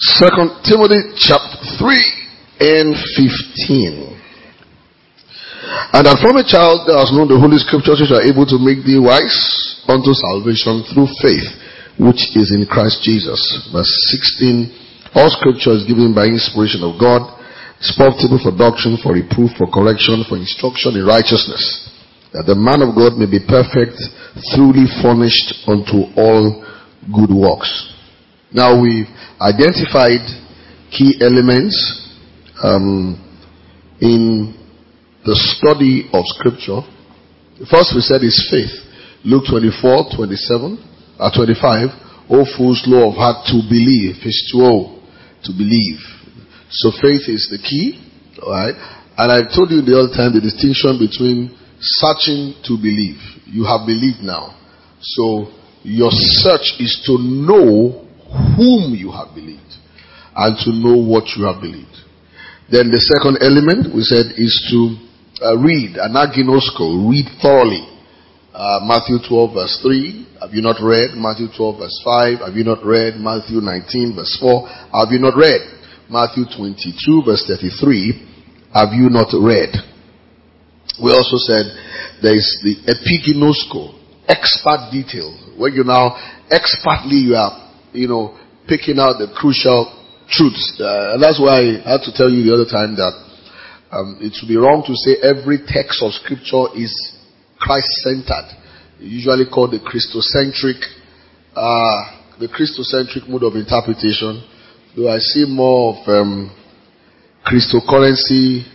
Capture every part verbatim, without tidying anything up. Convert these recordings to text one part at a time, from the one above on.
Second Timothy chapter three and fifteen. And that from a child thou hast known the holy scriptures, which are able to make thee wise unto salvation through faith, which is in Christ Jesus. Verse sixteen. All scripture is given by inspiration of God, is profitable for doctrine, for reproof, for correction, for instruction in righteousness, that the man of God may be perfect, truly furnished unto all good works. Now we've identified key elements um, in the study of scripture. The first we said is faith. Luke twenty-four, twenty-seven, uh, twenty-five. O fools, slow of heart to believe. Verse two, to believe. So faith is the key. Alright. And I told you the other time the distinction between searching to believe. You have believed now. So your search is to know whom you have believed and to know what you have believed. Then the second element we said is to uh, read, anaginosko, read thoroughly. Uh, Matthew twelve verse three, have you not read? Matthew twelve verse five, have you not read? Matthew nineteen verse four, have you not read? Matthew twenty-two verse thirty-three, have you not read? We also said there is the epiginosko, expert detail, where you now expertly you are, you know, picking out the crucial truths. Uh, and that's why I had to tell you the other time that um, it would be wrong to say every text of scripture is Christ-centered. Usually called the Christocentric, uh, the Christocentric mode of interpretation. Though I see more of um, Christocurrency,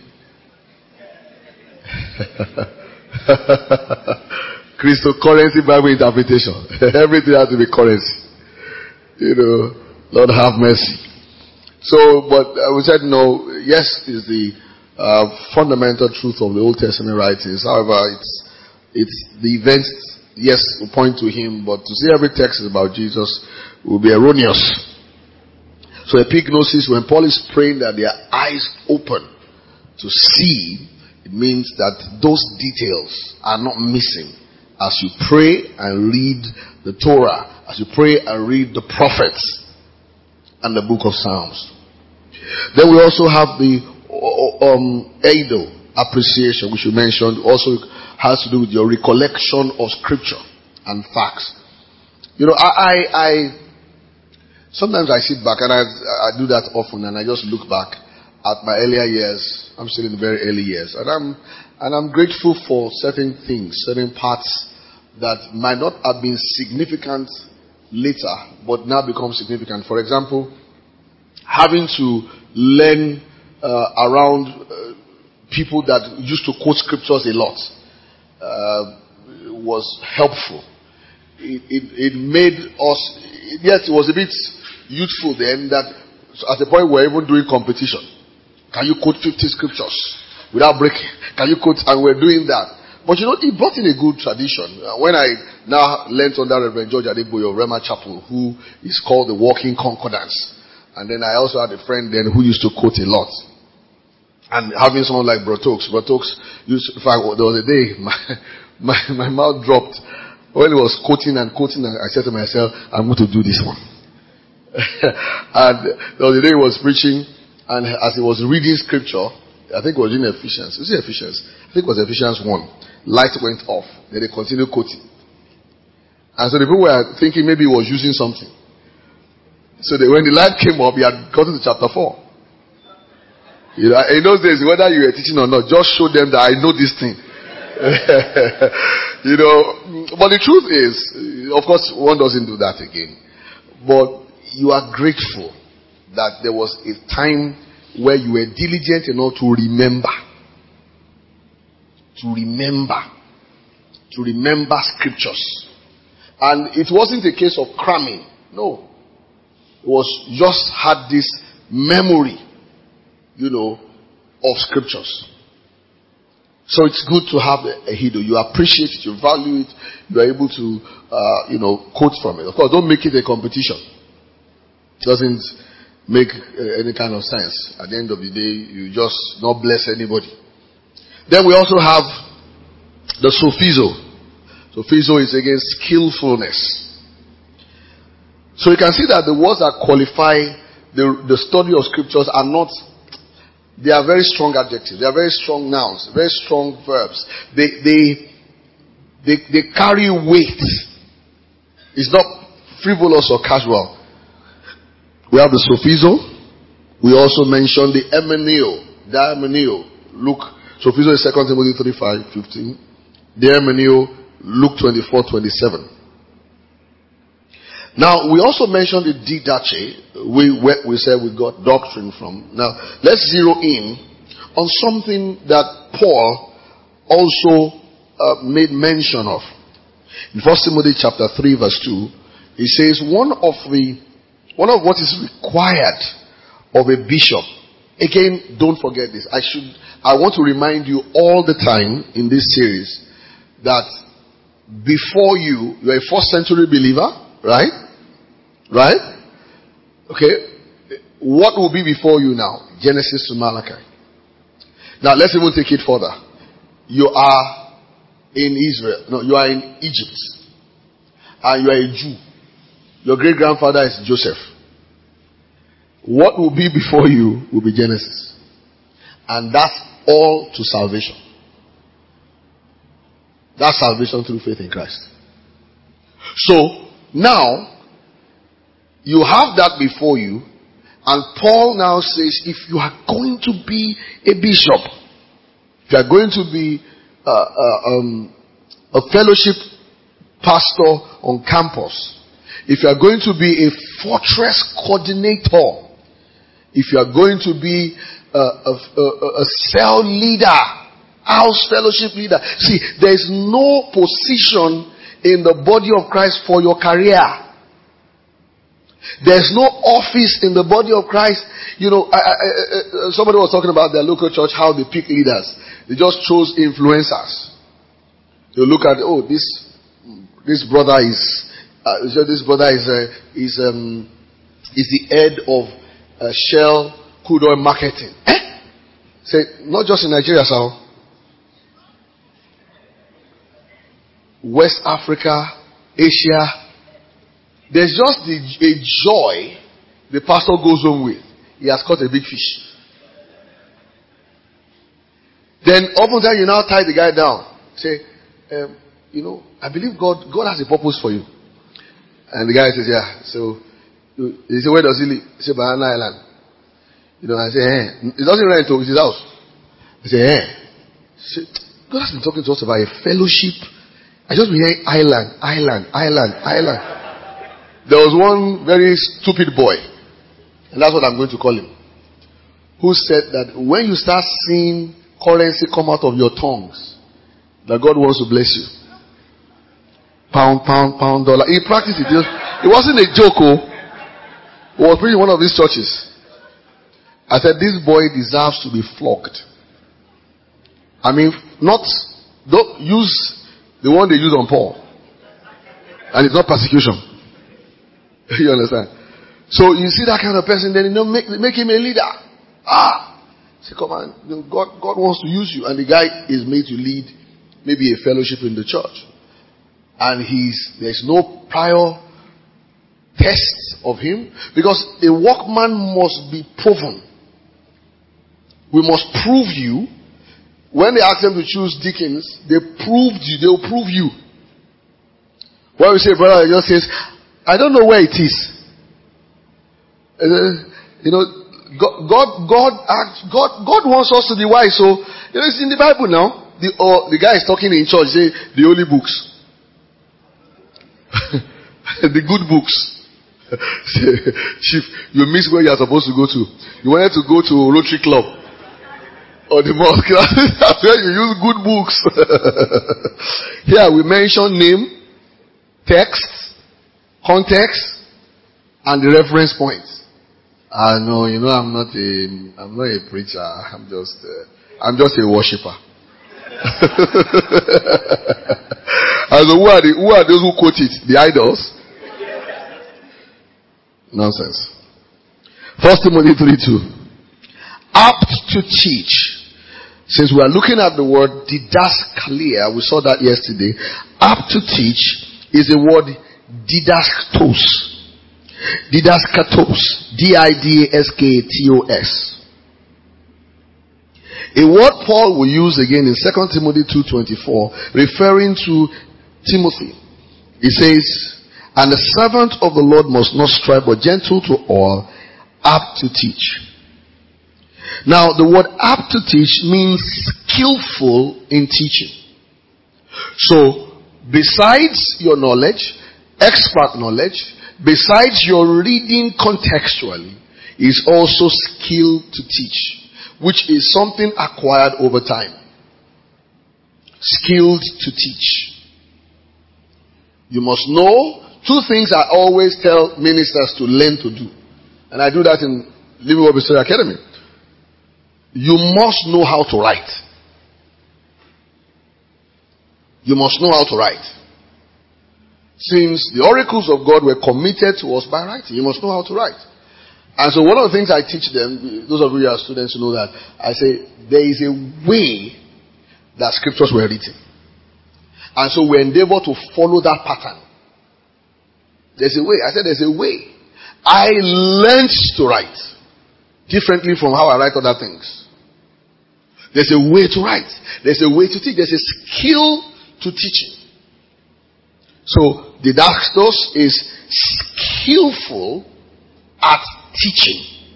Christocurrency Bible interpretation. Everything has to be currency. You know, Lord have mercy. So, but I would say no. Yes, is the uh, fundamental truth of the Old Testament writings. However, it's it's the events. Yes, will point to Him, but to say every text is about Jesus will be erroneous. So, epignosis, when Paul is praying that their eyes open to see, it means that those details are not missing as you pray and read the Torah, as you pray and read the prophets and the book of Psalms. Then we also have the um, Edo appreciation, which you mentioned, also has to do with your recollection of scripture and facts. You know, I, I, I sometimes I sit back and I, I do that often, and I just look back at my earlier years. I'm still in the very early years, and I'm and I'm grateful for certain things, certain parts that might not have been significant later, but now become significant. For example, having to learn uh, around uh, people that used to quote scriptures a lot uh, was helpful. It, it, it made us, yes, it was a bit youthful then that at the point we were even doing competition. Can you quote fifty scriptures without breaking? Can you quote? And we're doing that. But you know, it brought in a good tradition. When I now learned under Reverend George Adeboye of Rema Chapel, who is called the Walking Concordance. And then I also had a friend then who used to quote a lot. And having someone like Brotokes, Brotokes used, in fact, there was a day, my, my, my mouth dropped. When he was quoting and quoting, I said to myself, I'm going to do this one. And there was a day he was preaching, and as he was reading scripture, I think it was in Ephesians. Is it Ephesians? I think it was Ephesians one. Light went off. Then they continued quoting. And so the people were thinking maybe he was using something. So they, when the light came up, he had gotten to chapter four. You know, in those days, whether you were teaching or not, just show them that I know this thing. You know, but the truth is, of course, one doesn't do that again. But you are grateful that there was a time where you were diligent enough to remember. To remember. To remember scriptures. And it wasn't a case of cramming. No. It was just had this memory, you know, of scriptures. So it's good to have a, a Hido. You appreciate it, you value it, you are able to, uh, you know, quote from it. Of course, don't make it a competition. It doesn't make uh, any kind of sense. At the end of the day, you just not bless anybody. Then we also have the sophizo. Sophizo is again skillfulness. So you can see that the words that qualify the, the study of scriptures are not, they are very strong adjectives. They are very strong nouns, very strong verbs. They, they, they, they carry weight. It's not frivolous or casual. We have the sophizo. We also mentioned the emeneo, diameneo. Luke, sophizo is Second Timothy three, five, fifteen. Diameneo, Luke twenty-four, twenty-seven. Now, we also mentioned the didache, we, where we said we got doctrine from. Now, let's zero in on something that Paul also uh, made mention of. In First Timothy chapter three, verse two, he says, one of the, one of what is required of a bishop. Again, don't forget this. I should, I want to remind you all the time in this series that before you, you're a first century believer, right? Right? Okay. What will be before you now? Genesis to Malachi. Now let's even take it further. You are in Israel. No, you are in Egypt. And you are a Jew. Your great grandfather is Joseph. What will be before you will be Genesis. And that's all to salvation. That's salvation through faith in Christ. So, now, you have that before you, and Paul now says, if you are going to be a bishop, if you are going to be uh, uh, um, a fellowship pastor on campus, if you are going to be a fortress coordinator, if you are going to be a, a, a, a cell leader, house fellowship leader. See, there is no position in the body of Christ for your career. There's no office in the body of Christ. You know, I, I, I, somebody was talking about their local church, how they pick leaders. They just chose influencers. You look at, oh, this this brother is, uh, this brother is uh, is um is the head of Uh, Shell crude oil marketing. Eh? Say, not just in Nigeria, so West Africa, Asia. There's just the, a joy the pastor goes home with. He has caught a big fish. Then oftentimes you now tie the guy down. Say, um, you know, I believe God God has a purpose for you. And the guy says, yeah. So he said, where does he live? He said, Banana Island. You know, I say, eh. It doesn't rent to his house. He said, eh. Say, God has been talking to us about a fellowship. I just been hearing island, island, island, island. There was one very stupid boy, and that's what I'm going to call him, who said that when you start seeing currency come out of your tongues, that God wants to bless you. Pound, pound, pound, dollar. He practiced it. It wasn't a joke, oh. It was really one of these churches. I said, this boy deserves to be flogged. I mean, not, don't use the one they use on Paul. And it's not persecution. You understand? So you see that kind of person, then you know, make, make him a leader. Ah! Say, come on, God, God wants to use you. And the guy is made to lead maybe a fellowship in the church. And he's, there's no prior tests of him, because a workman must be proven. We must prove you. When they ask them to choose deacons, they proved you. They'll prove you. When we say brother, he just says, I don't know where it is. Uh, you know, God, God, God, God, God wants us to be wise. So you know, it's in the Bible now. The or the guy is talking in church. Say the holy books, the good books. Chief, you missed where you are supposed to go to. You wanted to go to Rotary Club or the mosque. That's where you use good books. Here we mention name, text, context, and the reference points. Ah no, you know I'm not a I'm not a preacher. I'm just uh, I'm just a worshipper. And so who are the who are those who quote it? The idols. Nonsense. First Timothy three two. Apt to teach. Since we are looking at the word didaskalia, we saw that yesterday. Apt to teach is the word didastos. Didaskatos. D I D A S K T O S. A word Paul will use again in Second Timothy two twenty-four, referring to Timothy. He says, and the servant of the Lord must not strive, but gentle to all, apt to teach. Now, the word apt to teach means skillful in teaching. So, besides your knowledge, expert knowledge, besides your reading contextually, is also skill to teach, which is something acquired over time. Skilled to teach. You must know two things I always tell ministers to learn to do. And I do that in Living Word History Academy. You must know how to write. You must know how to write. Since the oracles of God were committed to us by writing, you must know how to write. And so one of the things I teach them, those of you who are students know that, I say, there is a way that scriptures were written. And so we endeavor to follow that pattern. There's a way. I said there's a way. I learned to write differently from how I write other things. There's a way to write. There's a way to teach. There's a skill to teaching. So, didastos is skillful at teaching.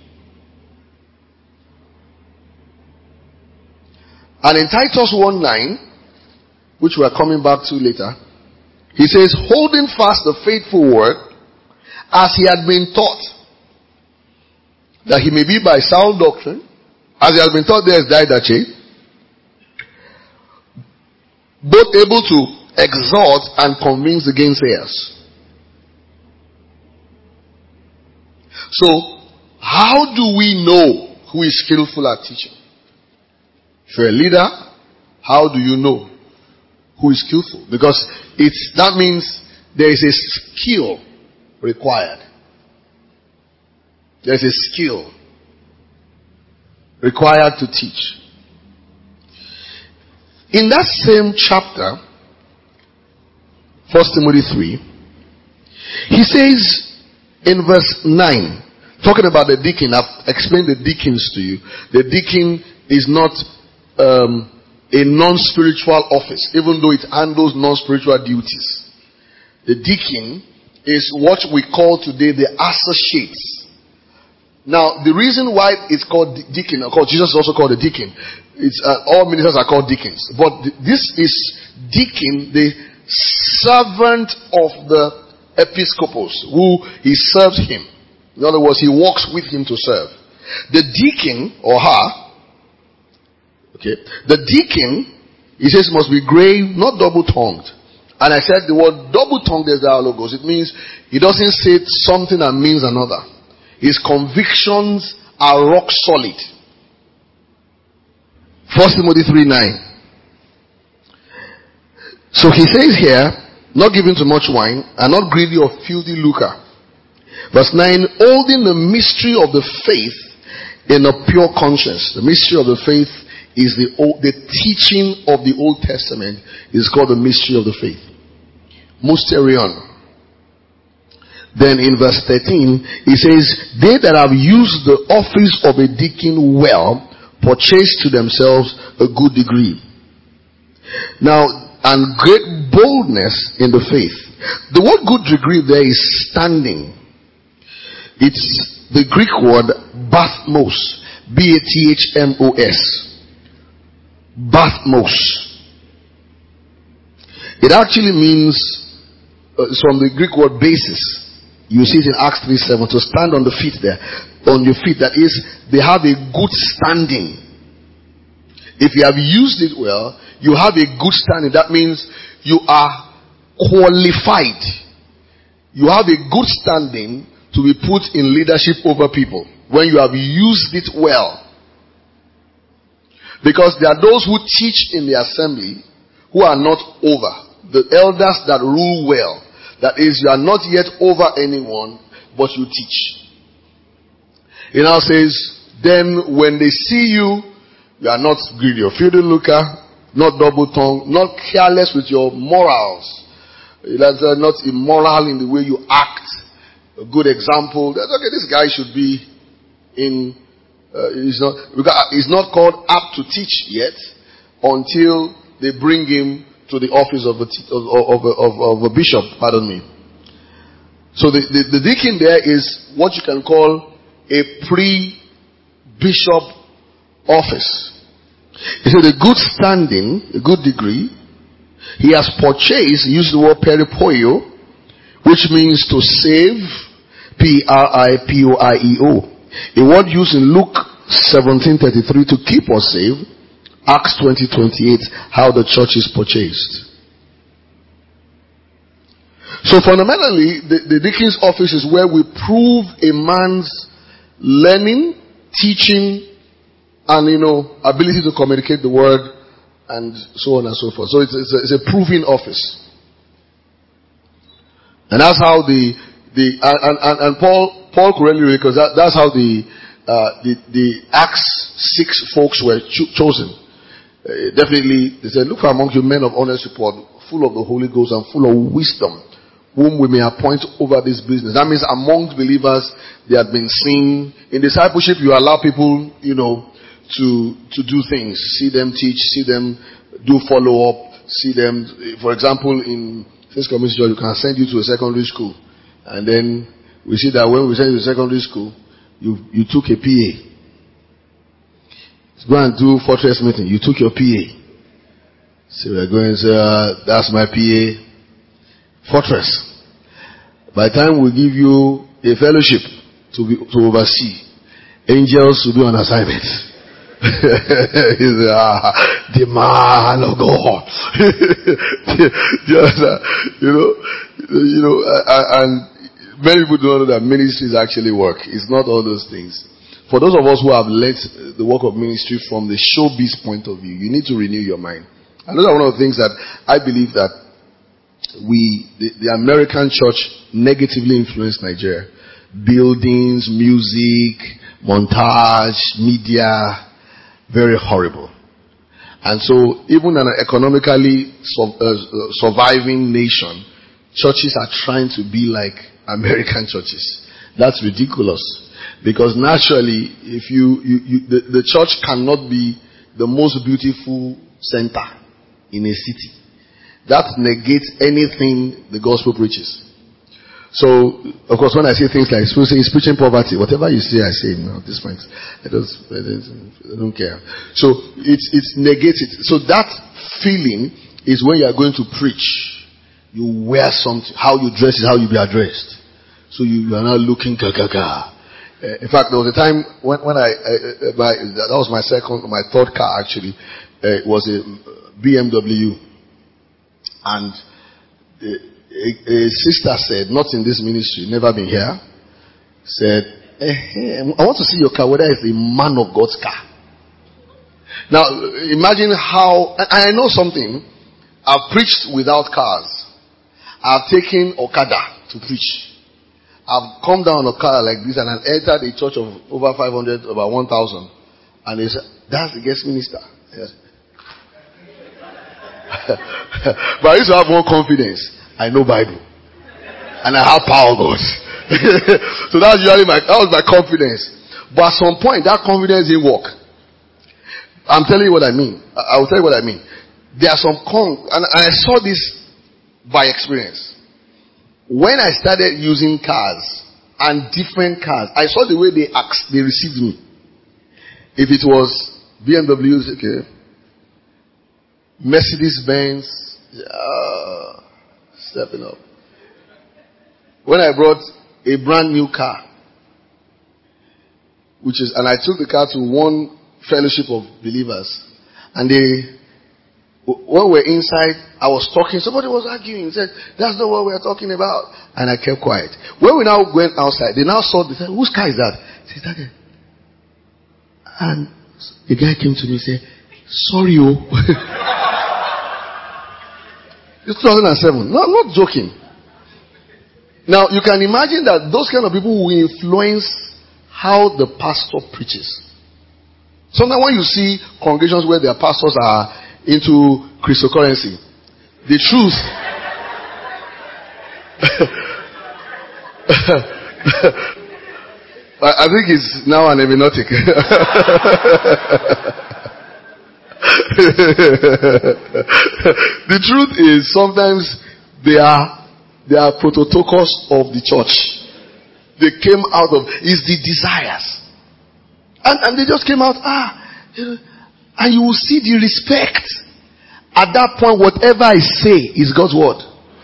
And in Titus one nine, which we are coming back to later, he says, holding fast the faithful word as he had been taught, that he may be by sound doctrine, as he has been taught, there is didache, both able to exhort and convince the gainsayers. So, how do we know who is skillful at teaching? If you're a leader, how do you know who is skillful? Because it's, that means there is a skill required. There's a skill required to teach. In that same chapter, First Timothy three, he says in verse nine, talking about the deacon, I've explained the deacons to you. The deacon is not um, a non-spiritual office, even though it handles non-spiritual duties. The deacon is what we call today the associates. Now, the reason why it's called deacon, of course, Jesus is also called a deacon. It's, uh, all ministers are called deacons. But th- this is deacon, the servant of the episcopos, who he serves him. In other words, he walks with him to serve. The deacon, or her, okay, the deacon, he says, must be grave, not double-tongued. And I said the word double-tongued is dialogos. It means he doesn't say something and means another. His convictions are rock solid. First Timothy three nine. So he says here, not given to much wine, and not greedy of filthy lucre. Verse nine, holding the mystery of the faith in a pure conscience. The mystery of the faith is the old, the teaching of the Old Testament is called the mystery of the faith. Mysterion. Then in verse thirteen, he says, they that have used the office of a deacon well, purchase to themselves a good degree. Now, and great boldness in the faith. The word good degree there is standing. It's the Greek word bathmos. B A T H M O S. Bathmos. It actually means, uh, it's from the Greek word basis. You see it in Acts three seven, to stand on the feet there. On your feet, that is, they have a good standing. If you have used it well, you have a good standing. That means you are qualified. You have a good standing to be put in leadership over people when you have used it well. Because there are those who teach in the assembly who are not over. The elders that rule well. That is, you are not yet over anyone, but you teach. He now says, then when they see you, you are not greedy or filthy lucre, not double-tongued, not careless with your morals. Not immoral in the way you act. a good example. That, okay, this guy should be in, uh, he's not, because he's not called up to teach yet until they bring him to the office of a, of, of, of, of a bishop, pardon me. So the, the, the deacon there is what you can call a pre-bishop office. He said a good standing, a good degree. He has purchased, he used the word peripoio, which means to save, P R I P O I E O. A word used in Luke seventeen thirty-three to keep or save, Acts twenty twenty-eight, how the church is purchased. So fundamentally, the, the deacon's office is where we prove a man's learning, teaching, and, you know, ability to communicate the word, and so on and so forth. So it's, it's, a, it's a proving office. And that's how the, the, and, and, and Paul, Paul correctly, because that, that's how the, uh, the, the Acts six folks were cho- chosen. Uh, definitely, they said, look for among you men of honest report, full of the Holy Ghost and full of wisdom, whom we may appoint over this business. That means among believers, they had been seen. In discipleship, you allow people, you know, to to do things, see them teach, see them do follow up, see them. For example, in this community church, you can send you to a secondary school, and then we see that when we send you to secondary school, you you took a P A. Go and do fortress meeting. You took your P A. So we're going to say, uh, that's my P A. Fortress. By the time we give you a fellowship to be to oversee, angels will be on assignment. He's uh, the man of God. you know, you know, and many people don't know that ministry is actually work. It's not all those things. For those of us who have led the work of ministry from the showbiz point of view, you need to renew your mind. And those are one of the things that I believe that we, the, the American church, negatively influenced Nigeria. Buildings, music, montage, media. Very horrible. And so, even in an economically su- uh, surviving nation, churches are trying to be like American churches. That's ridiculous. Because naturally, if you, you, you the, the church cannot be the most beautiful center in a city. That negates anything the gospel preaches. So, of course, when I say things like, people say, he's preaching poverty. Whatever you say, I say, no, at this point, I don't, I don't care. So, it's, it's negated. So, that feeling is when you are going to preach. You wear something. How you dress is how you be addressed. So, you, you are not looking kaka. Uh, in fact, there was a time when, when I, uh, my, that was my second, my third car actually, uh, it was a B M W. And the, A, a sister said, not in this ministry, never been here, said, eh, I want to see your car, whether it's a man of God's car. Now, imagine how, and I know something, I've preached without cars. I've taken Okada to preach. I've come down on a car like this and I've entered a church of over five hundred, about one thousand. And they said, that's the guest minister. Yes. But I used to have more confidence. I know Bible. And I have power of God. So that's usually my, that was my confidence. But at some point, that confidence didn't work. I'm telling you what I mean. I, I will tell you what I mean. There are some, con- and I saw this by experience. When I started using cars, and different cars, I saw the way they asked, they received me. If it was B M Ws, okay. Mercedes-Benz, uh, stepping up. When I brought a brand new car, which is, and I took the car to one fellowship of believers, and they, when we were inside, I was talking, somebody was arguing, said, that's not what we are talking about, and I kept quiet. When we now went outside, they now saw, they said, whose car is that? I said, that guy. And the guy came to me and said, sorry, oh. It's two thousand seven. No, I'm not joking. Now, you can imagine that those kind of people will influence how the pastor preaches. Sometimes when you see congregations where their pastors are into cryptocurrency, the truth, I, I think it's now an hermeneutic. The truth is, sometimes they are they are prototokos of the church. They came out of is the desires, and and they just came out. Ah, you know, and you will see the respect. At that point, whatever I say is God's word.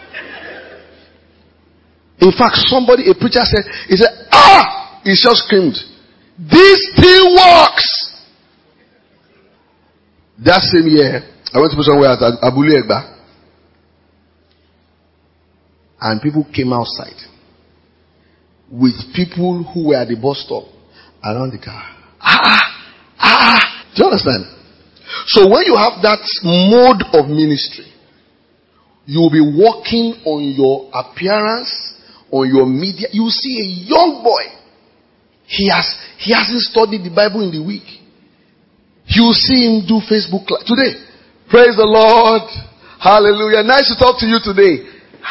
In fact, somebody, a preacher said, he said, ah! He just screamed, this thing works! That same year, I went to put somewhere at Abule Egba. And people came outside with people who were at the bus stop around the car. Ah! Ah! Do you understand? So when you have that mode of ministry, you will be working on your appearance, on your media. You will see a young boy. He has he hasn't studied the Bible in the week. You will see him do Facebook Live today. Praise the Lord. Hallelujah. Nice to talk to you today.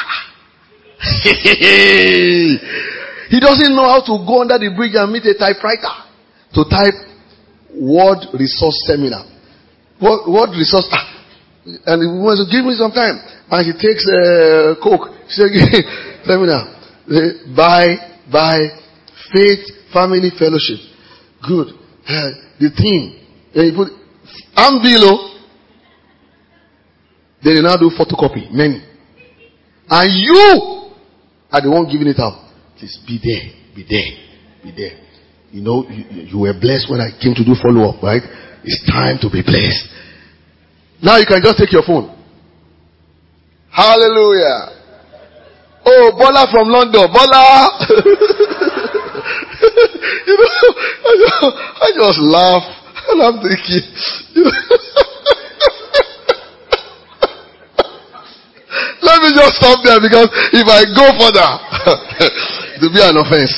He doesn't know how to go under the bridge and meet a typewriter to type word resource seminar. What what resource? Ah. And he wants to give me some time. And he takes uh, Coke. He said, seminar. By, by faith, family, fellowship. Good. Uh, the theme. Then you put Ambilo. Then you now do photocopy. Many. And you are the one giving it out. Please be there. Be there. Be there. You know, you, you were blessed when I came to do follow up, right? It's time to be blessed. Now you can just take your phone. Hallelujah. Oh, Bola from London. Bola. You know, I just, I just laugh. And I'm thinking, you know, let me just stop there, because if I go further, it will be an offense.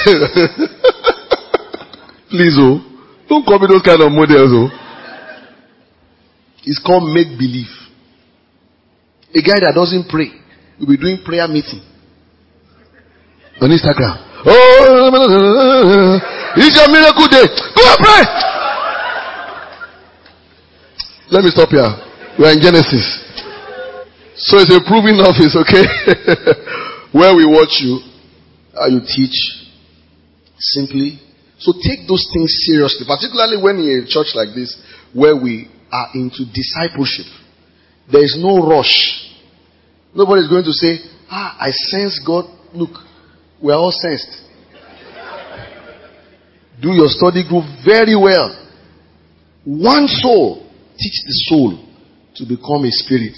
Please, oh, don't call me those kind of models, oh. It's called make believe. A guy that doesn't pray will be doing prayer meeting on Instagram. Oh, it's your miracle day. Go and pray. Let me stop here. We are in Genesis. So it's a proving office, okay? Where we watch you, how you teach simply. So take those things seriously, particularly when you're in a church like this, where we are into discipleship. There is no rush. Nobody is going to say, ah, I sense God. Look, we are all sensed. Do your study group very well. One soul, teach the soul to become a spirit.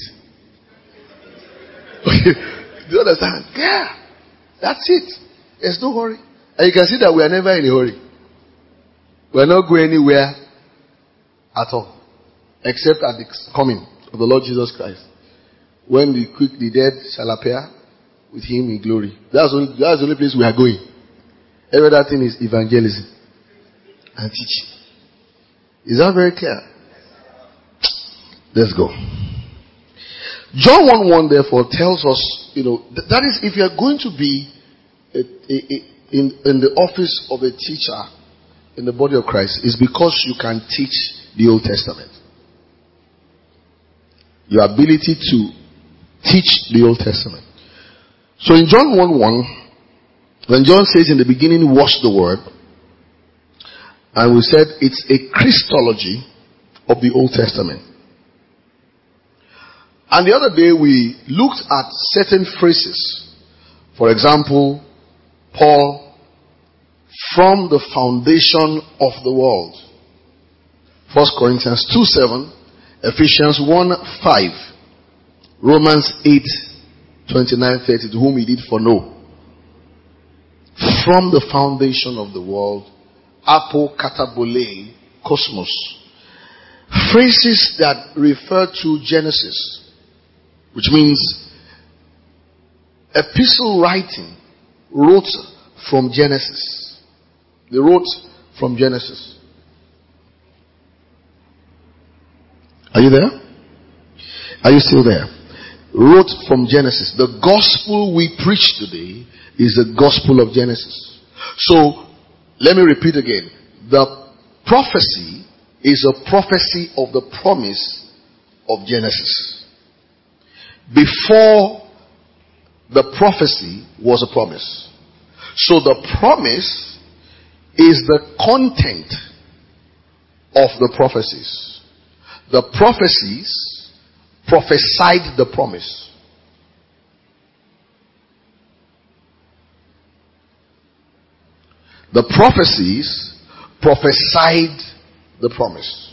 Do you understand? Yeah. That's it. There's no hurry. And you can see that we are never in a hurry. We are not going anywhere at all. Except at the coming of the Lord Jesus Christ. When the quick, the dead shall appear with him in glory. That's, only, that's the only place we are going. Every other thing is evangelism and teaching. Is that very clear? Let's go. John one one therefore tells us, you know, th- that is, if you are going to be a, a, a, in, in the office of a teacher in the body of Christ, is because you can teach the Old Testament. Your ability to teach the Old Testament. So in John one one, when John says in the beginning was the Word, and we said it's a Christology of the Old Testament. And the other day we looked at certain phrases. For example, Paul, from the foundation of the world. First Corinthians two seven, Ephesians one five, Romans eight twenty-nine thirty, to whom he did foreknow. From the foundation of the world, apo katabole cosmos. Phrases that refer to Genesis, which means epistle writing wrote from Genesis. They wrote from Genesis. Are you there? Are you still there? wrote from Genesis. The gospel we preach today is the gospel of Genesis. So, let me repeat again. The prophecy is a prophecy of the promise of Genesis. Before the prophecy was a promise. So the promise is the content of the prophecies. The prophecies prophesied the promise. The prophecies prophesied the promise.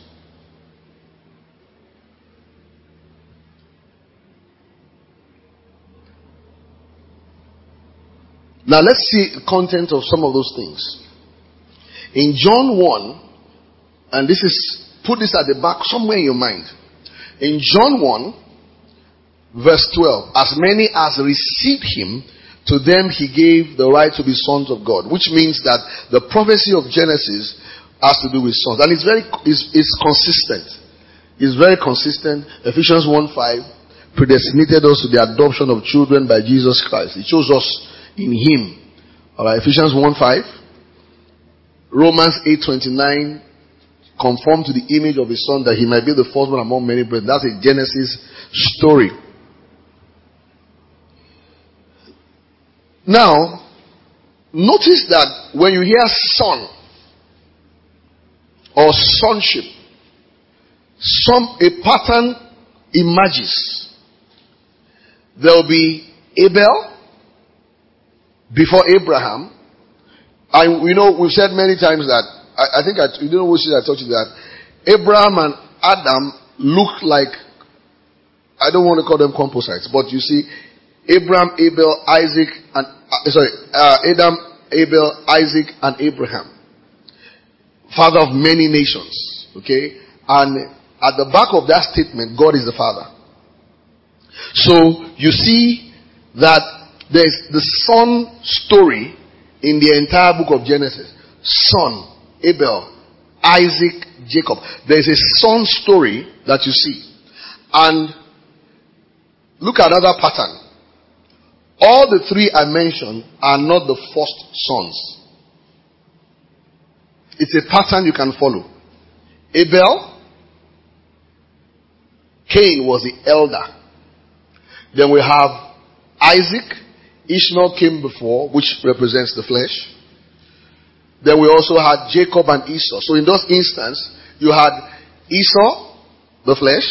Now let's see the content of some of those things. In John one, and this is, put this at the back somewhere in your mind. In John one, verse twelve, as many as received him, to them he gave the right to be sons of God. Which means that the prophecy of Genesis has to do with sons. And it's very, it's, it's consistent. It's very consistent. Ephesians one five, predestinated us to the adoption of children by Jesus Christ. It shows us in him. Alright, Ephesians one five. Romans eight twenty-nine, conform to the image of his son, that he might be the firstborn among many brethren. That's a Genesis story. Now, notice that when you hear son or sonship, some a pattern emerges. There will be Abel before Abraham. And we know, we've said many times that, I, I think, I, you don't know which I told you that, Abraham and Adam look like, I don't want to call them composites, but you see, Abraham, Abel, Isaac, and, uh, sorry, uh, Adam, Abel, Isaac, and Abraham. Father of many nations. Okay? And at the back of that statement, God is the Father. So, you see that there's the son story in the entire book of Genesis. Son, Abel, Isaac, Jacob. There's a son story that you see. And look at another pattern. All the three I mentioned are not the first sons. It's a pattern you can follow. Abel, Cain was the elder. Then we have Isaac. Ishmael came before, which represents the flesh. Then we also had Jacob and Esau. So in those instances, you had Esau, the flesh,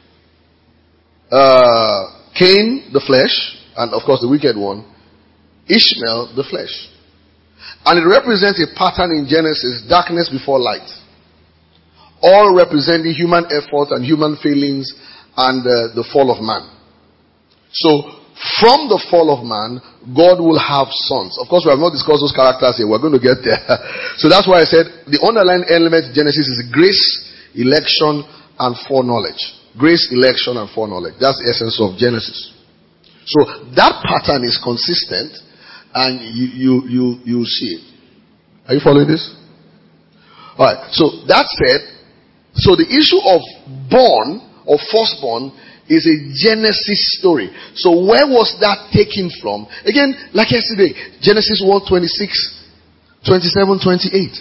uh, Cain, the flesh, and of course the wicked one, Ishmael, the flesh. And it represents a pattern in Genesis, darkness before light. All representing human effort and human failings and uh, the fall of man. So, from the fall of man, God will have sons. Of course, we have not discussed those characters here. We're going to get there. So that's why I said the underlying element in Genesis is grace, election, and foreknowledge. Grace, election, and foreknowledge. That's the essence of Genesis. So that pattern is consistent, and you you you you see it. Are you following this? All right. So that said, so the issue of born or firstborn is a Genesis story. So where was that taken from? Again, like yesterday, Genesis one twenty-six, twenty-seven, twenty-eight.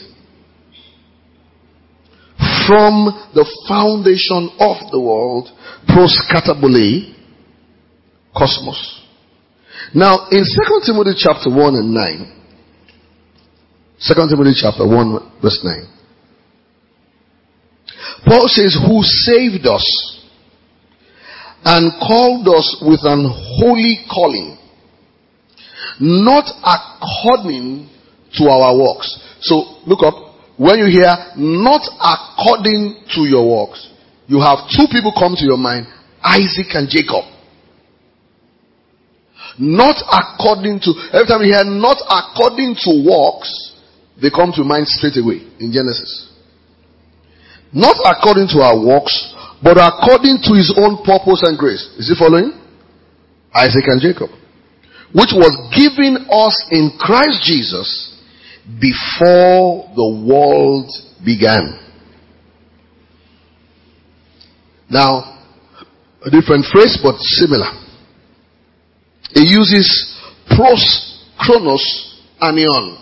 From the foundation of the world, pros katabole, cosmos. Now, in Second Timothy chapter one and nine, Second Timothy chapter one verse nine, Paul says, who saved us and called us with an holy calling, not according to our works. So, look up. When you hear, not according to your works, you have two people come to your mind, Isaac and Jacob. Not according to, every time you hear, not according to works, they come to mind straight away in Genesis. Not according to our works, but according to his own purpose and grace. Is he following? Isaac and Jacob. Which was given us in Christ Jesus before the world began. Now, a different phrase but similar. It uses pros, chronos, anion.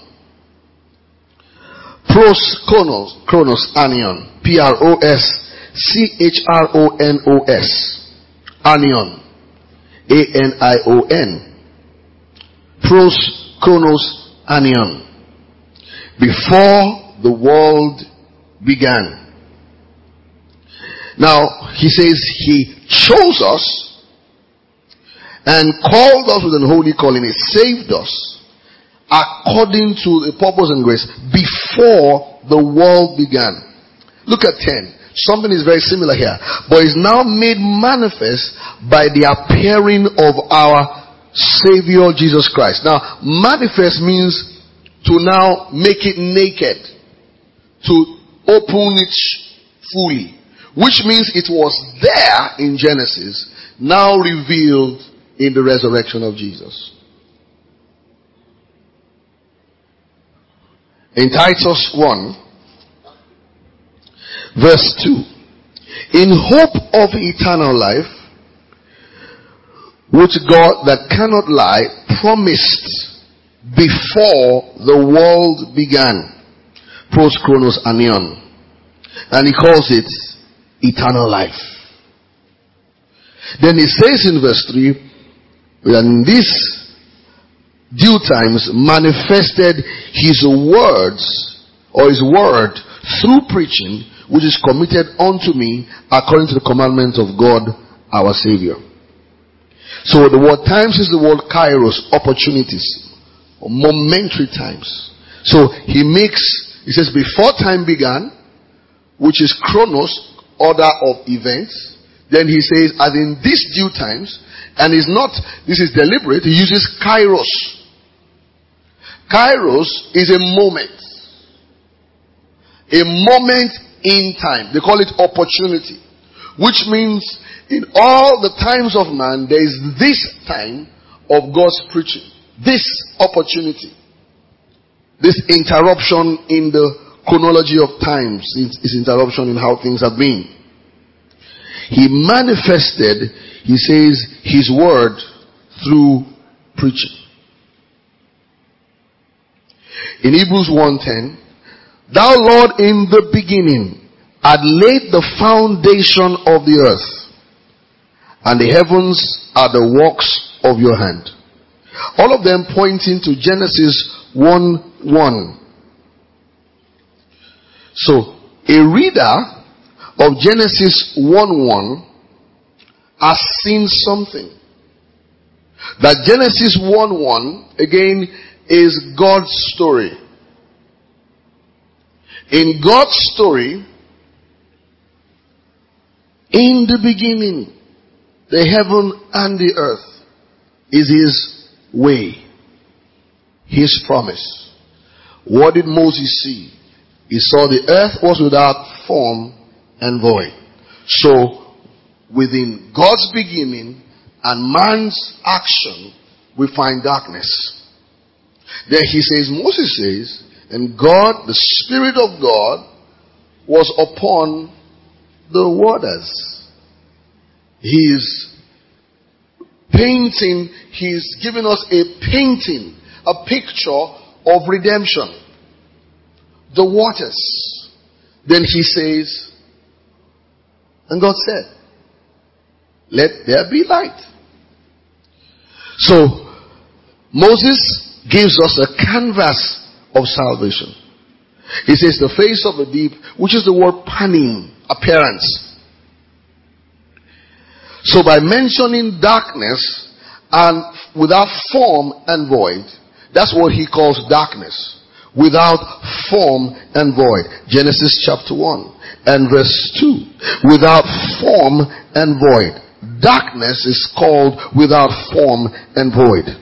Pros, chronos, chronos, anion. P R O S C H R O N O S. Anion. A N I O N. Pros, chronos, anion. Before the world began. Now, he says he chose us and called us with an holy calling. He saved us according to the purpose and grace before the world began. Look at ten. Something is very similar here, but is now made manifest by the appearing of our Savior Jesus Christ. Now, manifest means to now make it naked, to open it fully, which means it was there in Genesis, now revealed in the resurrection of Jesus. In Titus one, verse two, in hope of eternal life, which God that cannot lie promised before the world began. Pros, chronos, anion. And he calls it eternal life. Then he says in verse three, and this due times manifested his words, or his word, through preaching, which is committed unto me according to the commandment of God our Savior. So the word times is the word kairos, opportunities, or momentary times. So he makes, he says before time began, which is chronos, order of events. Then he says as in these due times, and is not, this is deliberate, he uses kairos. Kairos is a moment. A moment in time. They call it opportunity. Which means in all the times of man, there is this time of God's preaching. This opportunity. This interruption in the chronology of times. This interruption in how things have been. He manifested, he says, his word through preaching. In Hebrews one ten, thou Lord in the beginning had laid the foundation of the earth, and the heavens are the works of your hand. All of them pointing to Genesis one one. So, a reader of Genesis one one has seen something. That Genesis one one, again, is God's story. In God's story, in the beginning, the heaven and the earth is his way, his promise. What did Moses see? He saw the earth was without form and void. So, within God's beginning and man's action, we find darkness. Then he says, Moses says, and God, the Spirit of God, was upon the waters. He is painting, he's giving us a painting, a picture of redemption. The waters. Then he says, and God said, let there be light. So, Moses gives us a canvas of salvation. He says the face of the deep, which is the word panim, appearance. So by mentioning darkness and without form and void, that's what he calls darkness. Without form and void. Genesis chapter one and verse two. Without form and void. Darkness is called without form and void.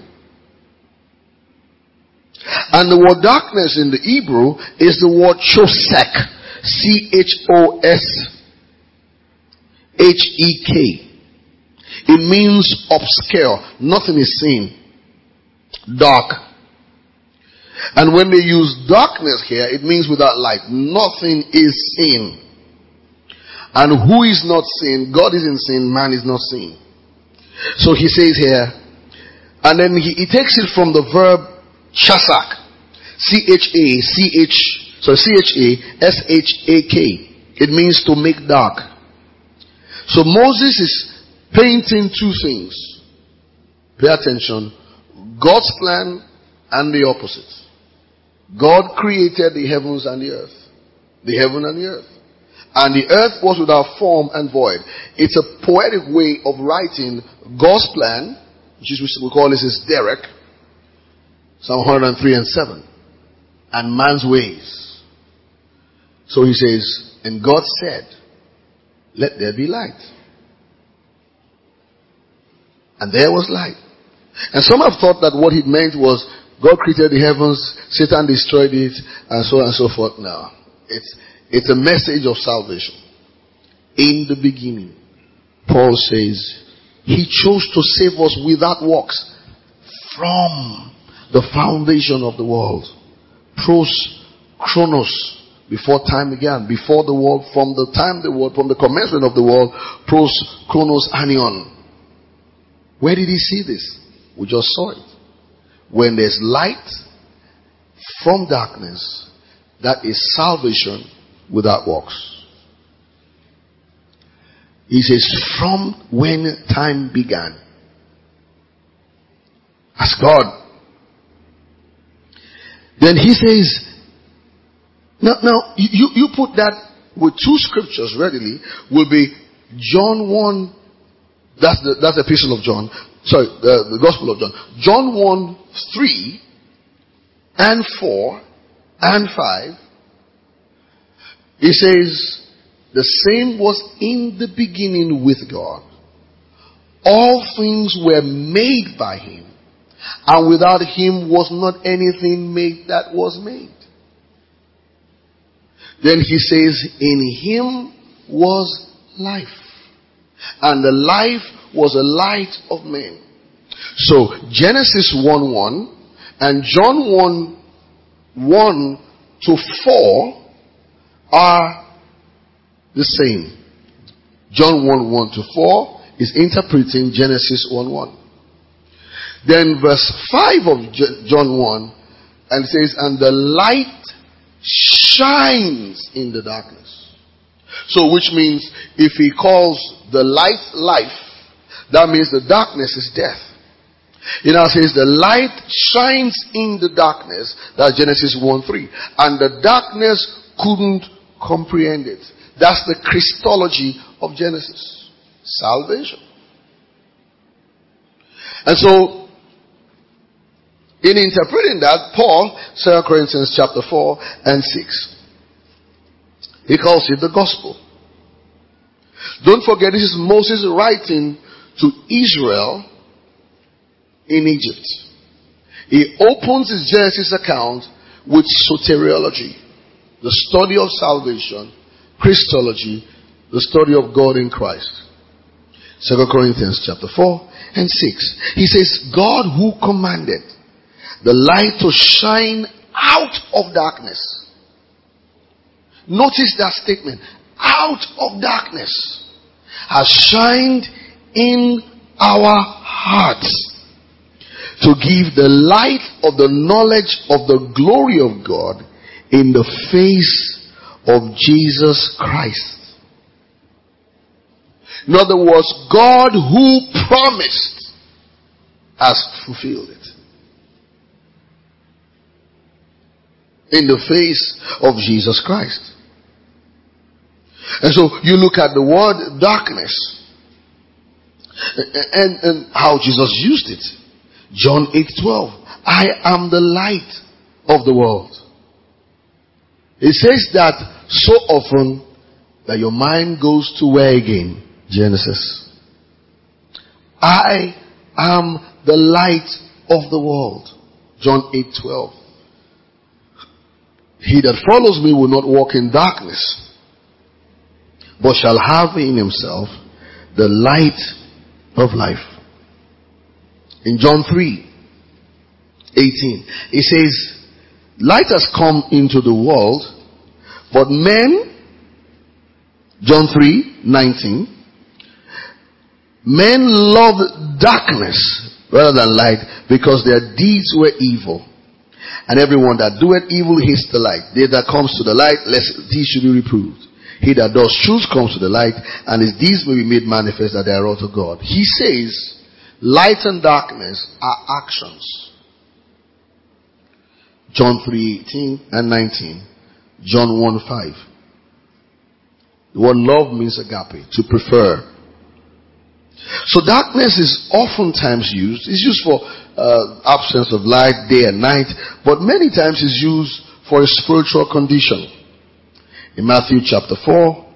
And the word darkness in the Hebrew is the word chosek. C H O S H E K. It means obscure. Nothing is seen. Dark. And when they use darkness here, it means without light. Nothing is seen. And who is not seen? God isn't seen. Man is not seen. So he says here, And then he, he takes it from the verb chasak. C H A C H, so C H A S H A K. It means to make dark. So Moses is painting two things. Pay attention. God's plan and the opposite. God created the heavens and the earth. The heaven and the earth. And the earth was without form and void. It's a poetic way of writing God's plan, which is we call this is Derek, Psalm one hundred three and seven, and man's ways. So he says, and God said, let there be light. And there was light. And some have thought that what it meant was God created the heavens, Satan destroyed it, and so on and so forth. No. It's, it's a message of salvation. In the beginning, Paul says, he chose to save us without works from the foundation of the world. Pros, chronos, before time began, before the world, from the time the world, from the commencement of the world, pros, chronos, anion. Where did he see this? We just saw it. When there's light from darkness, that is salvation without works. He says, from when time began. As God. Then he says, now, now you, you put that with two scriptures readily, will be John one, that's the, that's the epistle of John, sorry, the, the gospel of John. John one, three, and four, and five. He says, the same was in the beginning with God. All things were made by him, and without him was not anything made that was made. Then he says, in him was life, and the life was a light of men. So Genesis one one and John one one to four are the same. John one one to four is interpreting Genesis one one. Then verse five of John one, and it says, and the light shines in the darkness. So which means if he calls the light life, that means the darkness is death. He now says the light shines in the darkness. That's Genesis one three. And the darkness couldn't comprehend it. That's the Christology of Genesis. Salvation. And so, in interpreting that, Paul, Second Corinthians chapter four and six, he calls it the gospel. Don't forget, this is Moses writing to Israel in Egypt. He opens his Genesis account with soteriology, the study of salvation, Christology, the study of God in Christ. Second Corinthians chapter four and six. He says, God who commanded the light to shine out of darkness. Notice that statement. Out of darkness has shined in our hearts to give the light of the knowledge of the glory of God in the face of Jesus Christ. In other words, God who promised has fulfilled it. In the face of Jesus Christ. And so you look at the word darkness and, and how Jesus used it. John eight twelve. I am the light of the world. It says that so often that your mind goes to where again? Genesis. I am the light of the world. John eight twelve. He that follows me will not walk in darkness, but shall have in himself the light of life. In John three eighteen, it says, light has come into the world, but men, John three nineteen, men love darkness rather than light, because their deeds were evil. And everyone that doeth evil hates the light. They that comes to the light, lest these should be reproved. He that does truth comes to the light, and his deeds may be made manifest that they are wrought of God. He says, light and darkness are actions. John three eighteen and nineteen. John one five. The word love means agape, to prefer. So darkness is oftentimes used. It's used for uh, absence of light, day and night, but many times it's used for a spiritual condition. In Matthew chapter four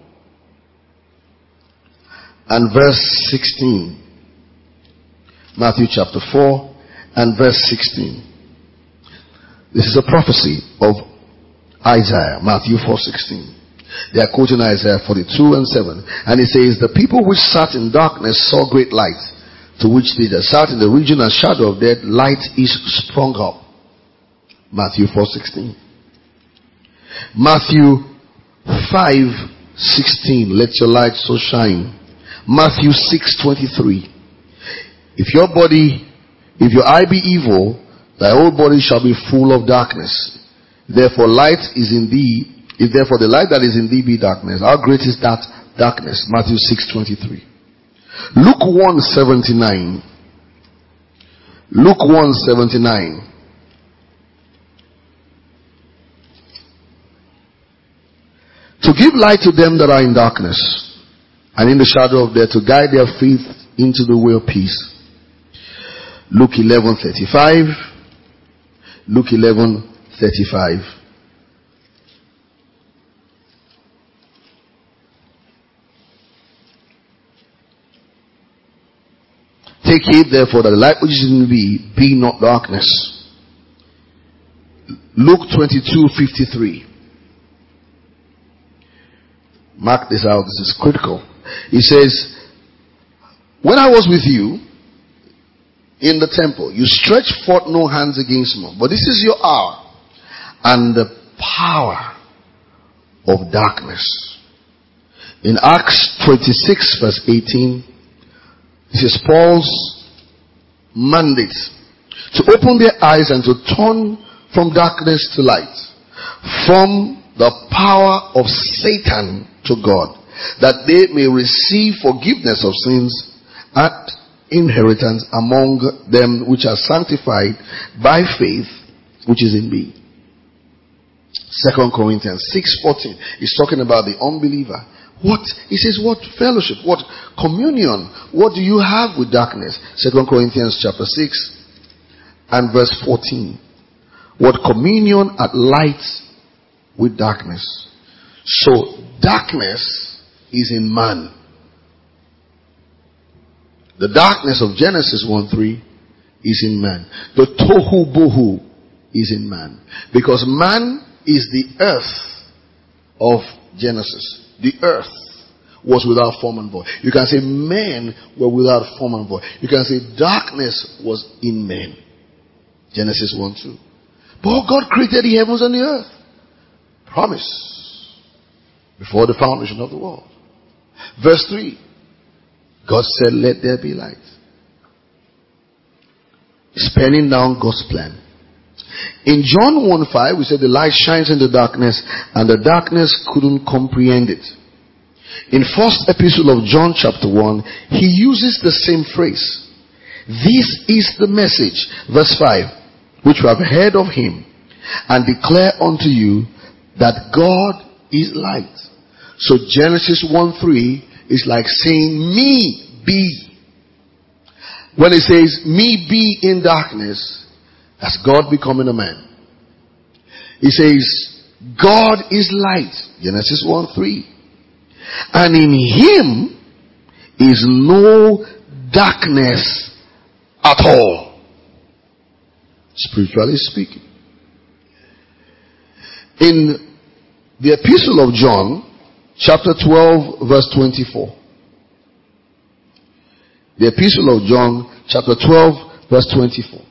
and verse sixteen. Matthew chapter four and verse sixteen. This is a prophecy of Isaiah, Matthew four sixteen. They are quoting Isaiah forty-two and seven. And it says, the people which sat in darkness saw great light, to which they that sat in the region and shadow of death, light is sprung up. Matthew four sixteen. Matthew five sixteen. Let your light so shine. Matthew six twenty-three. If your body, if your eye be evil, thy whole body shall be full of darkness. Therefore light is in thee. If therefore the light that is in thee be darkness, how great is that darkness? Matthew six twenty-three. Luke one seventy-nine. Luke one seventy-nine. To give light to them that are in darkness, and in the shadow of death, to guide their feet into the way of peace. Luke eleven thirty-five. Luke eleven thirty-five. Take heed therefore that the light which is in thee be not darkness. Luke twenty-two fifty-three. Mark this out, this is critical. He says, when I was with you in the temple, you stretched forth no hands against me, but this is your hour and the power of darkness. In Acts twenty-six verse eighteen, this is Paul's mandate to open their eyes and to turn from darkness to light, from the power of Satan to God, that they may receive forgiveness of sins and inheritance among them which are sanctified by faith which is in me. Second Corinthians six fourteen is talking about the unbeliever. What? He says, what fellowship, what communion, what do you have with darkness? Second Corinthians chapter six and verse fourteen. What communion at light with darkness? So, darkness is in man. The darkness of Genesis one three is in man. The tohu bohu is in man. Because man is the earth of Genesis. The earth was without form and void. You can say men were without form and void. You can say darkness was in men. Genesis one two. But God created the heavens and the earth. Promise. Before the foundation of the world. Verse three. God said, let there be light. Penning down God's plan. In John one five, we said the light shines in the darkness, and the darkness couldn't comprehend it. In first epistle of John chapter one, he uses the same phrase. This is the message, verse five, which we have heard of him, and declare unto you that God is light. So Genesis one three is like saying, me be. When it says, me be in darkness, that's God becoming a man. He says, God is light. Genesis one three. And in him is no darkness at all. Spiritually speaking. In the epistle of John, chapter twelve, verse twenty-four. The epistle of John, chapter twelve, verse twenty-four.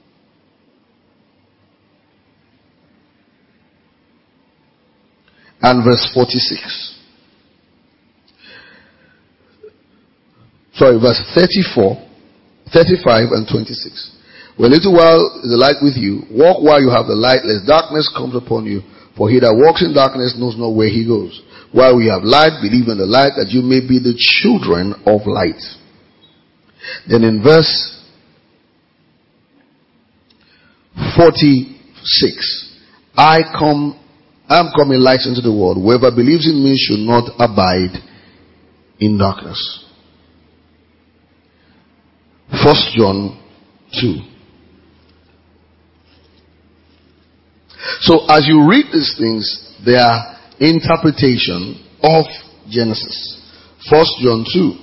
And verse forty-six. Sorry, verse thirty-four, thirty-five and twenty-six. For a little while is the light with you. Walk while you have the light, lest darkness comes upon you. For he that walks in darkness knows not where he goes. While we have light, believe in the light, that you may be the children of light. Then in verse forty-six, I come, I am coming light into the world. Whoever believes in me should not abide in darkness. First John two. So as you read these things, they are interpretation of Genesis. First John two.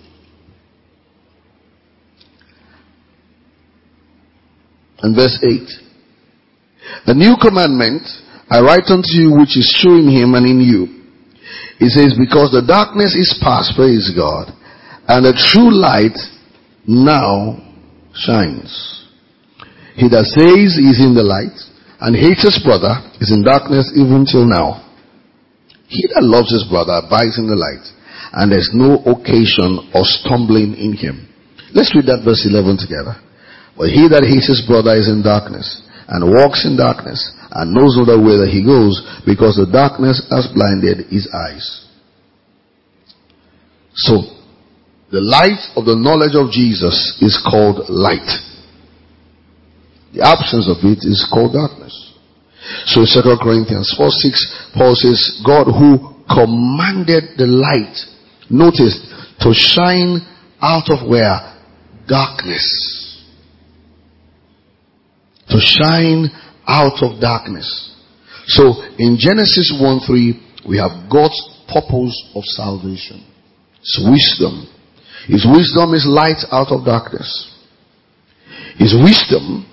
And verse eight. A new commandment I write unto you, which is true in him and in you. It says, because the darkness is past, praise God, and the true light now shines. He that says he is in the light and hates his brother is in darkness even till now. He that loves his brother abides in the light, and there is no occasion of stumbling in him. Let's read that verse eleven together. But he that hates his brother is in darkness, and walks in darkness, and knows not whither he goes, because the darkness has blinded his eyes. So, the light of the knowledge of Jesus is called light. The absence of it is called darkness. So in Second Corinthians four six, Paul says, God who commanded the light, notice, to shine out of where? Darkness. To shine out of darkness. So in Genesis one three, we have God's purpose of salvation. It's wisdom. His wisdom is light out of darkness. His wisdom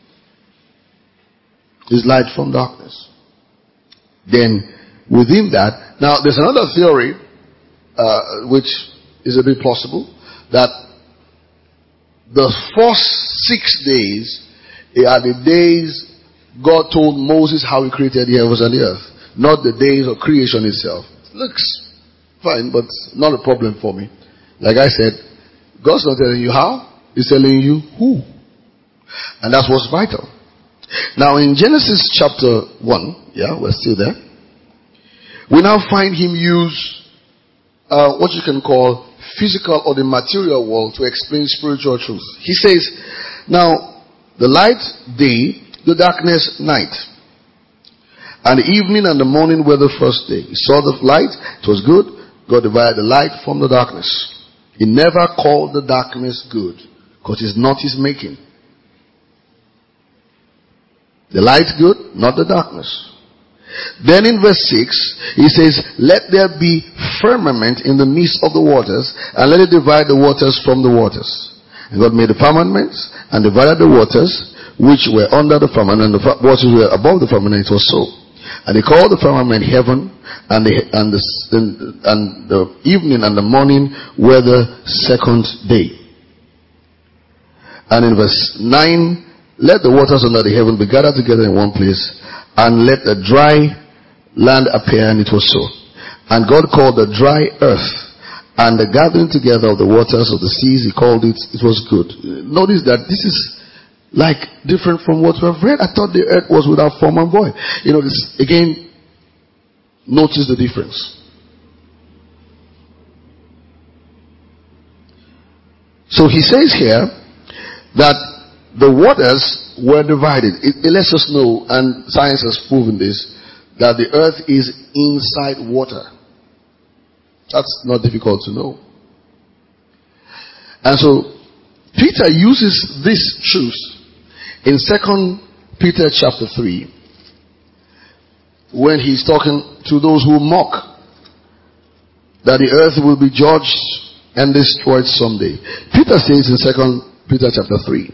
is light from darkness. Then within that, now there's another theory uh, which is a bit plausible, that the first six days are the days God told Moses how he created the heavens and the earth, not the days of creation itself. It looks fine, but not a problem for me. Like I said, God's not telling you how, He's telling you who. And that's what's vital. Now in Genesis chapter one, yeah, we're still there. We now find him use uh, what you can call physical or the material world to explain spiritual truth. He says, now the light day, the darkness night. And the evening and the morning were the first day. He saw the light, it was good. God divided the light from the darkness. He never called the darkness good, because it's not his making. The light good, not the darkness. Then in verse six, he says, let there be firmament in the midst of the waters, and let it divide the waters from the waters. And God made the firmaments, and divided the waters, which were under the firmament, and the waters were above the firmament. It was so. And he called the firmament heaven, and the, and the, and the evening and the morning were the second day. And in verse nine, let the waters under the heaven be gathered together in one place, and let the dry land appear, and it was so. And God called the dry earth, and the gathering together of the waters of the seas, he called it, it was good. Notice that this is like different from what we have read. I thought the earth was without form and void. You know, this, again, notice the difference. So he says here that the waters were divided. It, it lets us know, and science has proven this, that the earth is inside water. That's not difficult to know. And so Peter uses this truth in Second Peter chapter three, when he's talking to those who mock that the earth will be judged and destroyed someday. Peter says in Second Peter chapter three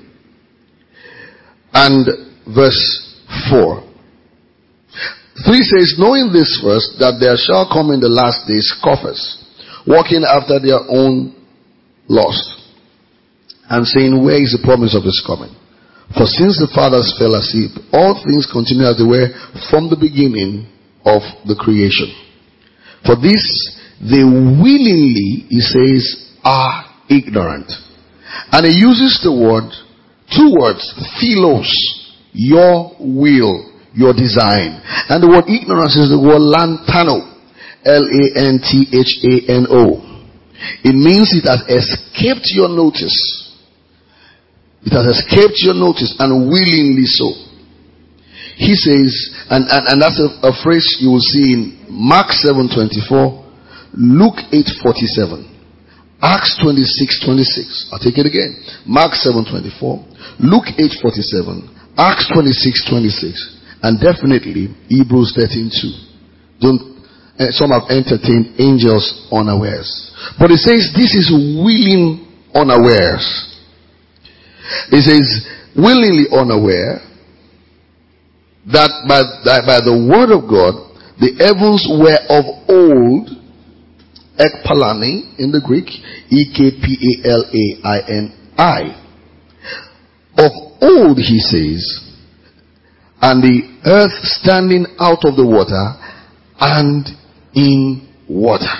and verse four. three says, knowing this first, that there shall come in the last days scoffers, walking after their own lust, and saying, where is the promise of his coming? For since the fathers fell asleep, all things continue as they were from the beginning of the creation. For this they willingly, he says, are ignorant, And he uses the word, two words, philos, your will, your design. And the word ignorance is the word lantano, L A N T H A N O. It means it has escaped your notice. It has escaped your notice, and willingly so. He says, and, and, and that's a, a phrase you will see in Mark seven twenty-four, Luke eight forty-seven, Acts twenty-six twenty-six. I'll take it again. Mark seven twenty-four, Luke eight forty-seven, Acts twenty-six twenty-six, and definitely Hebrews thirteen two. Don't uh, some have entertained angels unawares, but it says this is willing unawares. It says willingly unaware that by, that by the word of God the heavens were of old, ekpalani in the Greek, E K P A L A I N I. Of old, he says, and the earth standing out of the water and in water.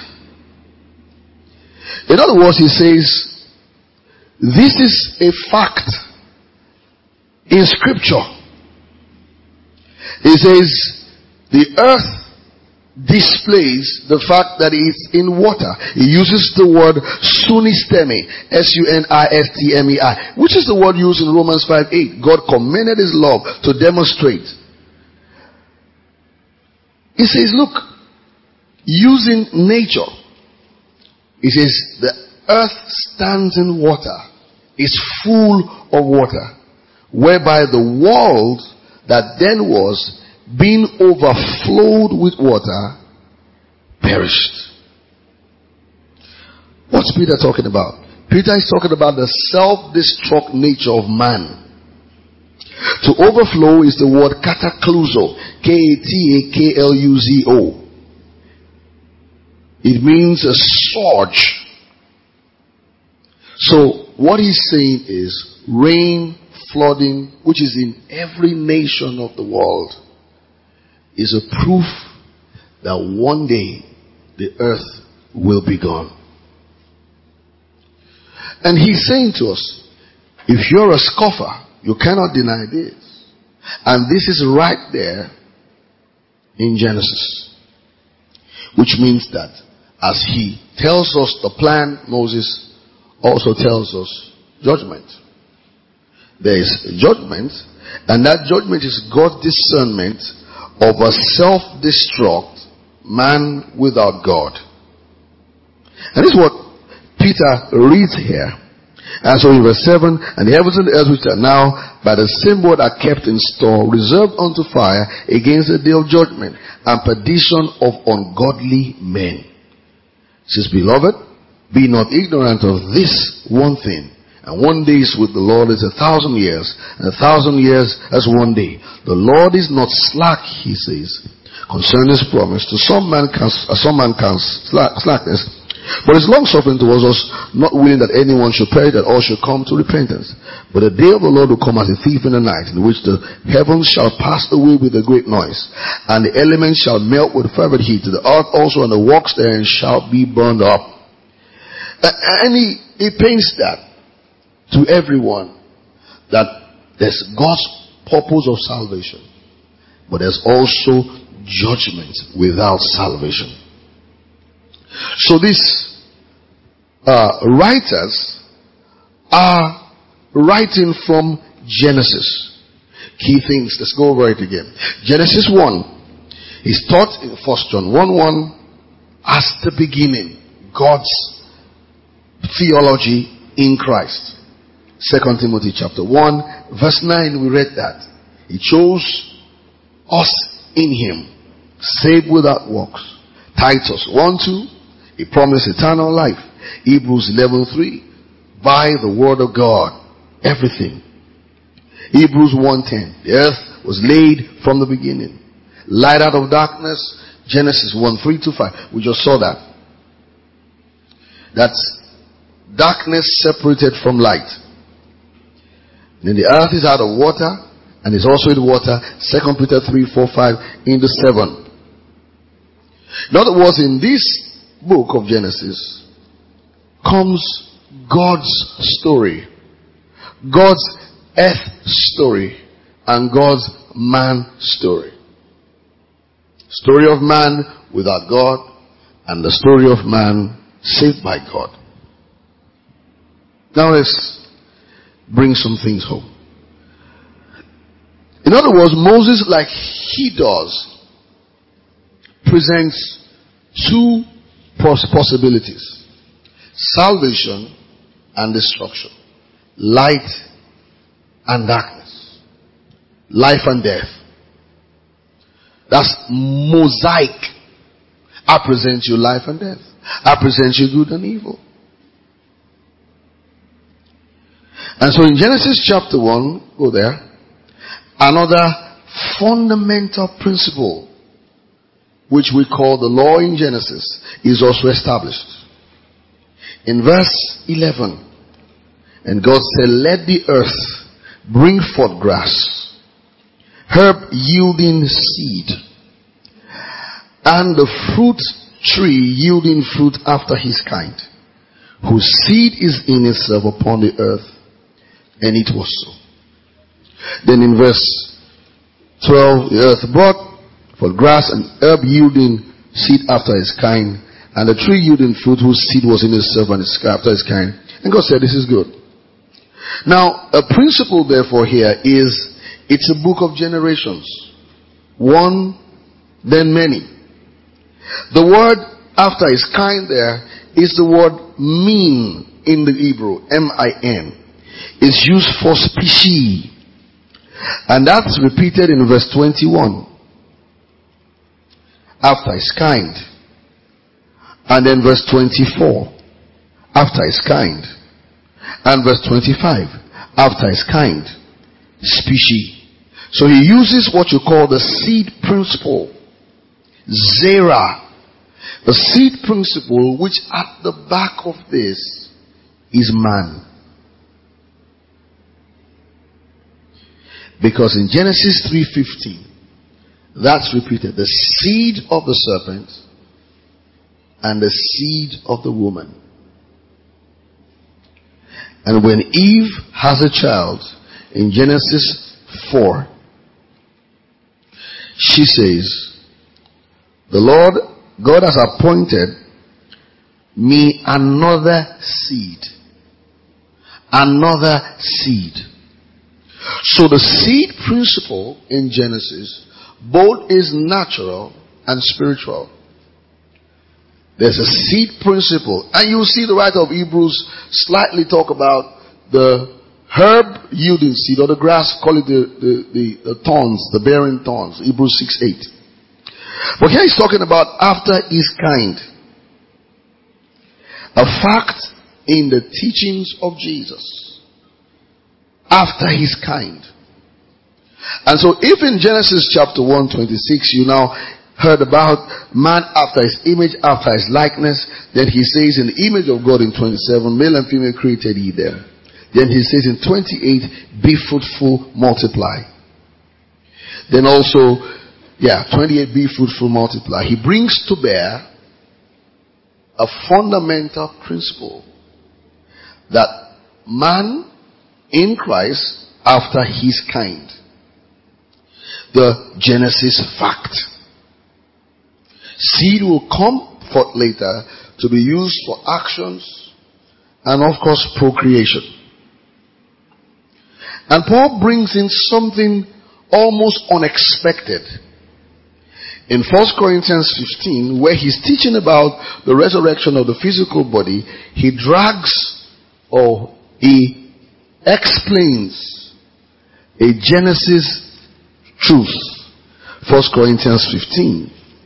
In other words, he says, this is a fact in scripture. He says, the earth displays the fact that it's in water. He uses the word sunistemi, S U N I S T M E I, which is the word used in Romans five eight. God commended his love to demonstrate. He says, look, using nature, he says, the earth stands in water, is full of water, whereby the world that then was, being overflowed with water, perished. What's Peter talking about? Peter is talking about the self-destruct nature of man. To overflow is the word katakluzo, K A T A K L U Z O. It means a surge. So what he's saying is rain, flooding, which is in every nation of the world, is a proof that one day the earth will be gone. And he's saying to us, if you're a scoffer, you cannot deny this. And this is right there in Genesis. Which means that as he tells us the plan, Moses also tells us judgment. There is judgment, and that judgment is God's discernment of a self-destruct man without God. And this is what Peter reads here. And so in verse seven, and the heavens and the earth which are now by the same word are kept in store, reserved unto fire against the day of judgment and perdition of ungodly men. It says, beloved, be not ignorant of this one thing, and one day is with the Lord is a thousand years, and a thousand years as one day. The Lord is not slack, he says, concerning his promise. To some man counts, uh, some man counts slack, slackness, but is long suffering towards us, not willing that anyone should perish, that all should come to repentance. But the day of the Lord will come as a thief in the night, in which the heavens shall pass away with a great noise, and the elements shall melt with fervent heat. The earth also and the works therein shall be burned up. Uh, and he, he paints that to everyone, that there's God's purpose of salvation, but there's also judgment without salvation. So these uh, writers are writing from Genesis. Key things, let's go over it again. Genesis one is taught in First John one one as the beginning, God's theology in Christ. Second Timothy chapter one verse nine, we read that he chose us in him, saved without works. Titus one two, he promised eternal life. Hebrews eleven three, by the word of God, everything. Hebrews one ten, the earth was laid from the beginning, light out of darkness. Genesis one three to five, we just saw that. That's darkness separated from light. Then the earth is out of water and is also in water. Second Peter three, four, five into seven. In other words, in this book of Genesis comes God's story God's earth story and God's man story. Story of man without God and the story of man saved by God. Now let's bring some things home. In other words, Moses, like he does, presents two possibilities: salvation and destruction, light and darkness, life and death. That's mosaic. I present you life and death. I present you good and evil. And so in Genesis chapter one, go there, another fundamental principle, which we call the law in Genesis, is also established. In verse eleven, and God said, let the earth bring forth grass, herb yielding seed, and the fruit tree yielding fruit after his kind, whose seed is in itself upon the earth. And it was so. Then in verse twelve, the earth brought forth grass and herb yielding seed after its kind, and the tree yielding fruit whose seed was in itself and its after its kind. And God said, this is good. Now, a principle therefore here is, it's a book of generations. One, then many. The word after its kind there is the word min in the Hebrew, M I N. It's used for species. And that's repeated in verse twenty-one. After its kind. And then verse twenty-four. After its kind. And verse twenty-five. After its kind. Species. So he uses what you call the seed principle. Zera. The seed principle, which at the back of this is man. Because in Genesis three fifteen, that's repeated. The seed of the serpent and the seed of the woman. And when Eve has a child in Genesis four, she says, the Lord God has appointed me another seed. Another seed. So the seed principle in Genesis both is natural and spiritual. There's a seed principle. And you'll see the writer of Hebrews slightly talk about the herb yielding seed, or the grass, call it the, the, the, the thorns, the bearing thorns. Hebrews six eight. But here he's talking about after his kind. A fact in the teachings of Jesus. After his kind. And so if in Genesis chapter one twenty-six you now heard about man after his image, after his likeness, then he says in the image of God in twenty-seven, male and female created he them. Then he says in twenty-eight, be fruitful, multiply. Then also, yeah, twenty-eight, be fruitful, multiply. He brings to bear a fundamental principle that man in Christ after his kind. The Genesis fact. Seed will come forth later to be used for actions and of course procreation. And Paul brings in something almost unexpected. In First Corinthians fifteen, where he's teaching about the resurrection of the physical body, he drags or he explains a Genesis truth. First Corinthians fifteen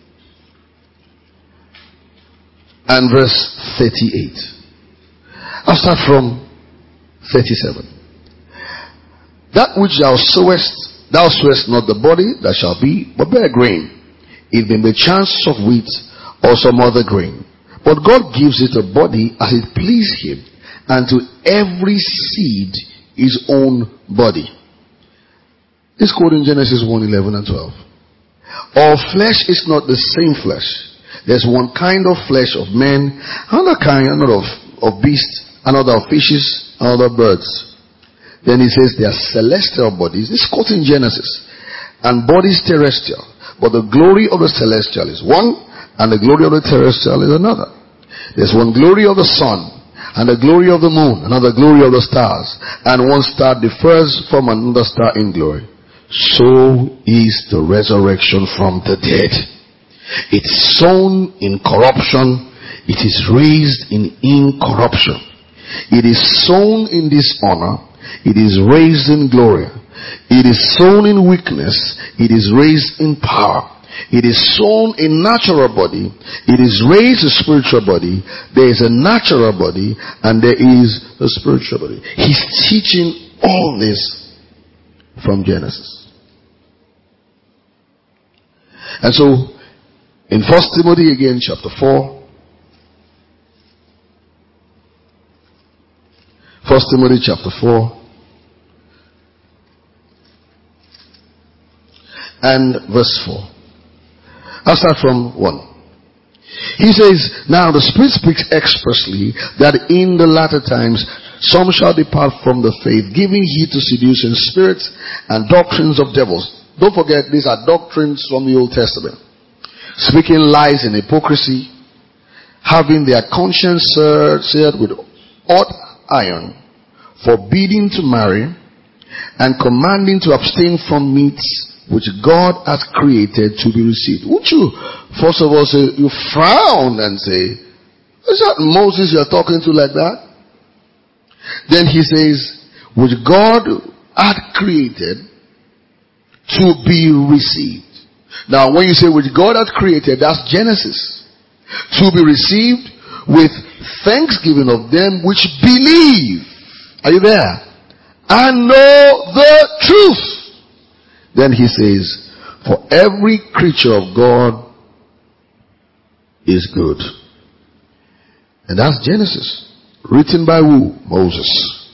and verse thirty-eight. I'll start from thirty-seven. That which thou sowest, thou sowest not the body that shall be, but bear grain, it may be chance of wheat or some other grain. But God gives it a body as it please him, and to every seed his own body. This quote in Genesis one eleven and twelve. All flesh is not the same flesh. There's one kind of flesh of men, another kind, another of, of beasts, another of fishes, another of birds. Then he says there are celestial bodies. This is quoting Genesis. And bodies terrestrial. But the glory of the celestial is one, and the glory of the terrestrial is another. There's one glory of the sun, and the glory of the moon, another glory of the stars, and one star differs from another star in glory. So is the resurrection from the dead. It's sown in corruption, it is raised in incorruption. It is sown in dishonor, it is raised in glory. It is sown in weakness, it is raised in power. It is sown a natural body, it is raised a spiritual body. There is a natural body and there is a spiritual body. He's teaching all this from Genesis. And so, in First Timothy again, chapter four. First Timothy chapter four. And verse four. I'll start from one. He says, now the Spirit speaks expressly that in the latter times some shall depart from the faith, giving heed to seducing spirits and doctrines of devils. Don't forget, these are doctrines from the Old Testament. Speaking lies and hypocrisy, having their conscience seared with hot iron, forbidding to marry, and commanding to abstain from meats which God has created to be received. Would you, first of all, say, you frown and say, is that Moses you're talking to like that? Then he says, which God had created to be received. Now, when you say which God had created, that's Genesis. To be received with thanksgiving of them which believe. Are you there? And know the truth. Then he says, for every creature of God is good. And that's Genesis. Written by who? Moses.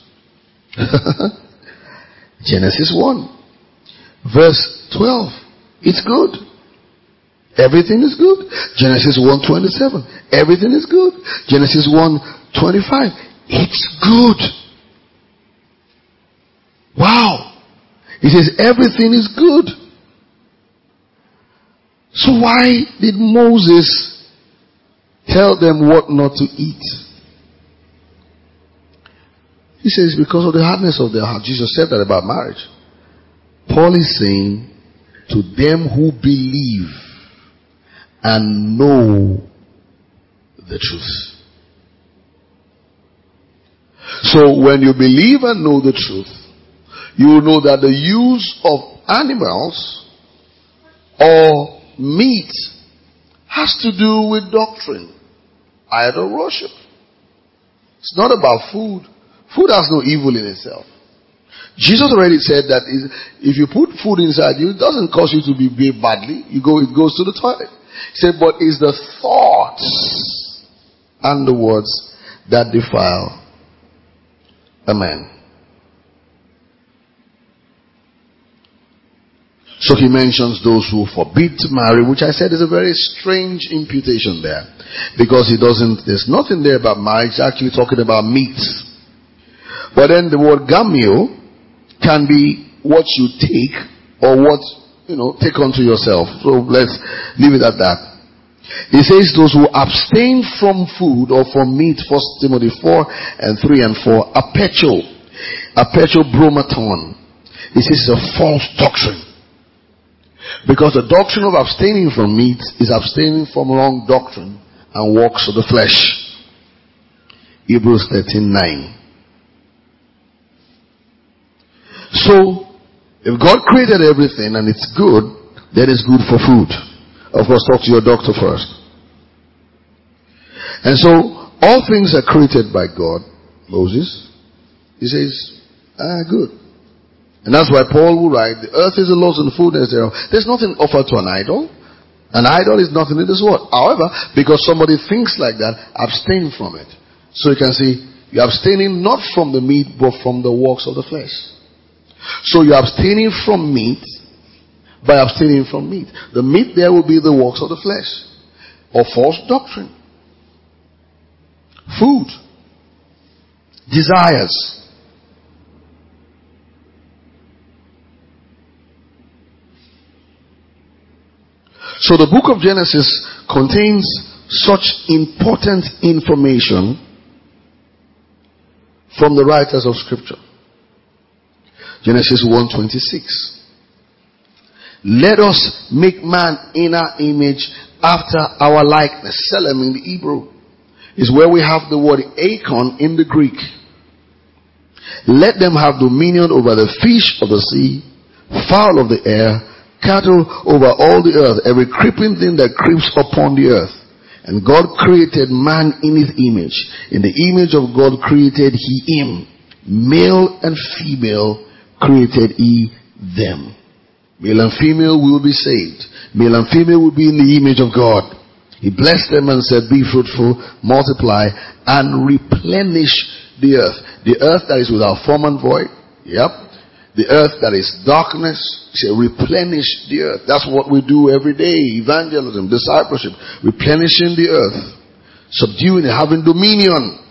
Genesis one. Verse twelve. It's good. Everything is good. Genesis one twenty-seven. Everything is good. Genesis one twenty-five. It's good. Wow. He says everything is good. So why did Moses tell them what not to eat? He says because of the hardness of their heart. Jesus said that about marriage. Paul is saying to them who believe and know the truth. So when you believe and know the truth, you will know that the use of animals or meat has to do with doctrine, idol worship. It's not about food. Food has no evil in itself. Jesus already said that if you put food inside you, it doesn't cause you to be behaved badly. You go, it goes to the toilet. He said, but it's the thoughts and the words that defile a man. So he mentions those who forbid to marry, which I said is a very strange imputation there. Because he doesn't, there's nothing there about marriage, he's actually talking about meat. But then the word gamio can be what you take or what, you know, take unto yourself. So let's leave it at that. He says those who abstain from food or from meat, First Timothy four and three and four, apecho, apecho bromaton. He says it's a false doctrine. Because the doctrine of abstaining from meat is abstaining from wrong doctrine and works of the flesh. Hebrews thirteen nine. So, if God created everything and it's good, then it's good for food. Of course, talk to your doctor first. And so, all things are created by God, Moses. He says, ah, good. And that's why Paul will write, the earth is the Lord's and the fullness thereof. There's nothing offered to an idol. An idol is nothing in this world. However, because somebody thinks like that, abstain from it. So you can see, you're abstaining not from the meat, but from the works of the flesh. So you're abstaining from meat by abstaining from meat. The meat there will be the works of the flesh or false doctrine. Food. Desires. So the book of Genesis contains such important information from the writers of Scripture. Genesis one twenty-six. Let us make man in our image after our likeness. Selem in the Hebrew is where we have the word akon in the Greek. Let them have dominion over the fish of the sea, fowl of the air, cattle over all the earth, every creeping thing that creeps upon the earth. And God created man in his image. In the image of God created he him. Male and female created he them. Male and female will be saved. Male and female will be in the image of God. He blessed them and said, be fruitful, multiply, and replenish the earth. The earth that is without form and void. Yep. The earth that is darkness. He said, replenish the earth. That's what we do every day. Evangelism, discipleship, replenishing the earth, subduing it, having dominion.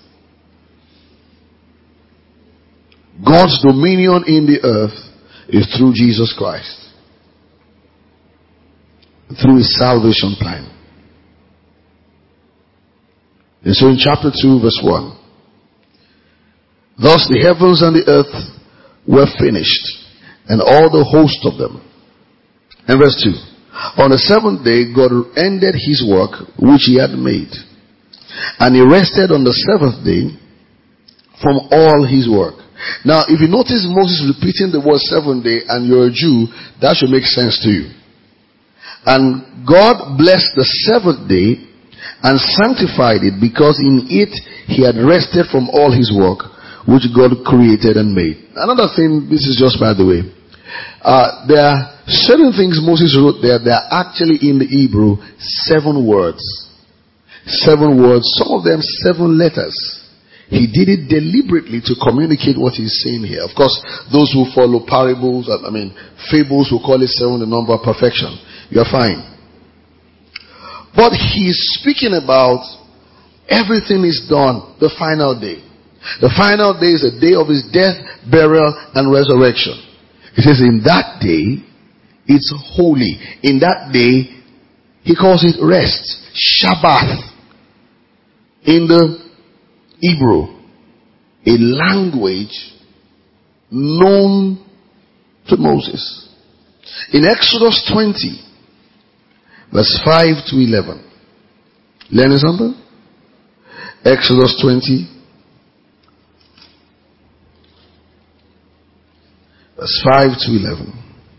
God's dominion in the earth is through Jesus Christ, through his salvation plan. And so in chapter two verse one, thus the heavens and the earth were finished, and all the host of them. And verse two, on the seventh day God ended his work which he had made, and he rested on the seventh day from all his work. Now, if you notice Moses repeating the word seventh day and you're a Jew, that should make sense to you. And God blessed the seventh day and sanctified it, because in it he had rested from all his work which God created and made. Another thing, this is just by the way, uh, there are certain things Moses wrote there, they are actually in the Hebrew seven words. Seven words, some of them seven letters. He did it deliberately to communicate what he's saying here. Of course, those who follow parables, I mean, fables will call it seven, the number of perfection. You're fine. But he's speaking about everything is done, the final day. The final day is the day of his death, burial, and resurrection. He says in that day, it's holy. In that day, he calls it rest. Shabbath. In the Hebrew, a language known to Moses. In Exodus twenty, verse five to eleven. Learning something? Exodus twenty, verse five to eleven.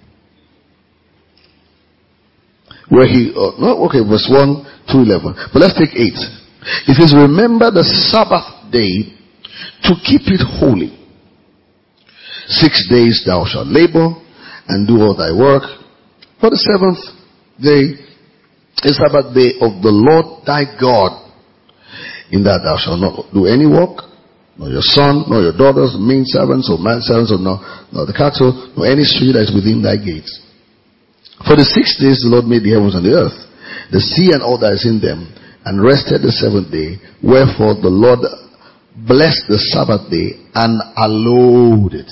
Where he, oh, no, okay, verse one to eleven. But let's take eight. It says, remember the Sabbath day to keep it holy. Six days thou shalt labor and do all thy work. For the seventh day is Sabbath day of the Lord thy God. In that thou shalt not do any work, nor your son, nor your daughters, maid servants, or manservants, or nor, nor the cattle, nor any stranger that is within thy gates. For the six days the Lord made the heavens and the earth, the sea and all that is in them, and rested the seventh day. Wherefore the Lord blessed the Sabbath day and allowed it.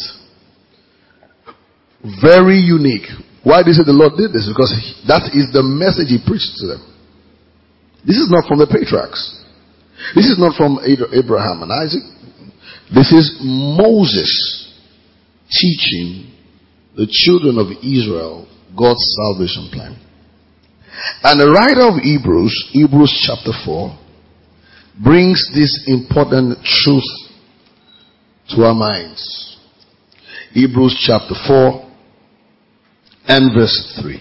Very unique. Why do you say the Lord did this? Because that is the message he preached to them. This is not from the patriarchs. This is not from Abraham and Isaac. This is Moses teaching the children of Israel God's salvation plan. And the writer of Hebrews, Hebrews chapter four, brings this important truth to our minds. Hebrews chapter four and verse three.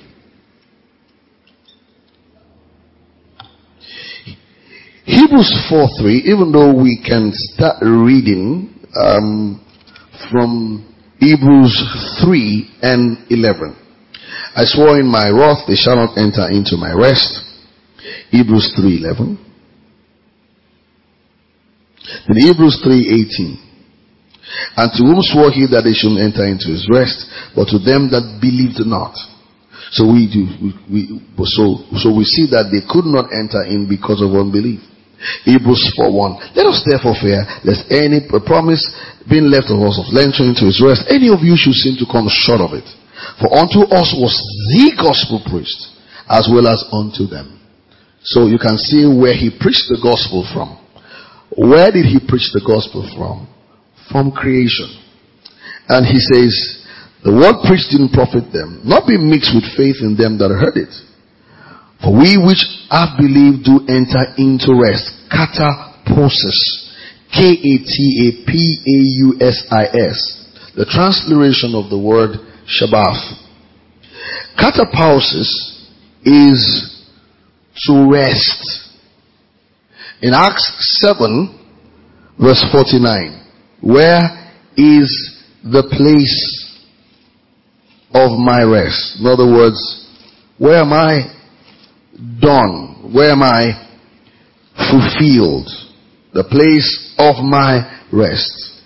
Hebrews four three, even though we can start reading um, from Hebrews three and eleven. I swore in my wrath, they shall not enter into my rest. Hebrews three eleven. Then Hebrews three eighteen. And to whom swore he that they should enter into his rest, but to them that believed not. So we do, we, we, so, so we see that they could not enter in because of unbelief. Hebrews four one. Let us therefore fear, lest any promise being left of us of entering into his rest, any of you should seem to come short of it. For unto us was the gospel preached, as well as unto them. So you can see where he preached the gospel from. Where did he preach the gospel from? From creation. And he says, the word preached didn't profit them, not be mixed with faith in them that heard it. For we which have believed do enter into rest. Katapausis. K A T A P A U S I S. The transliteration of the word Shabbath. Katapausis is to rest. In Acts seven, verse forty-nine, where is the place of my rest? In other words, where am I done? Where am I fulfilled? The place of my rest.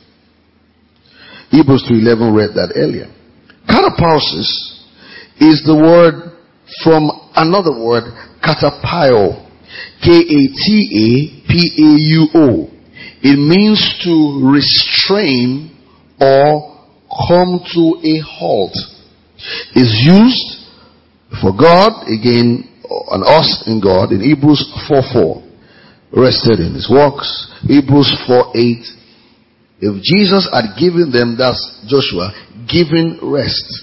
Hebrews two eleven read that earlier. Katapausis is the word from another word, katapio. K A T A P A U O. It means to restrain or come to a halt. Is used for God, again, and us in God, in Hebrews four four. Rested in his works. Hebrews four eight. If Jesus had given them, that's Joshua, given rest.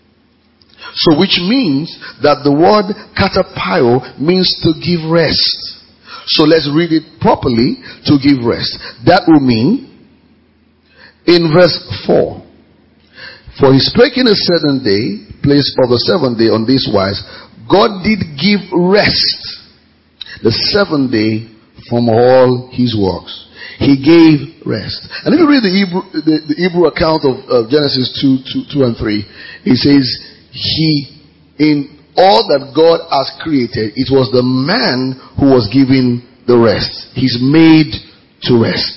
So which means that the word katapio means to give rest. So let's read it properly, to give rest. That will mean, in verse four, for he spake in a certain day, place of the seventh day on this wise, God did give rest the seventh day from all his works. He gave rest. And if you read the Hebrew, the, the Hebrew account of, of Genesis two, two, two and three, it says, he, in all that God has created, it was the man who was given the rest. He's made to rest.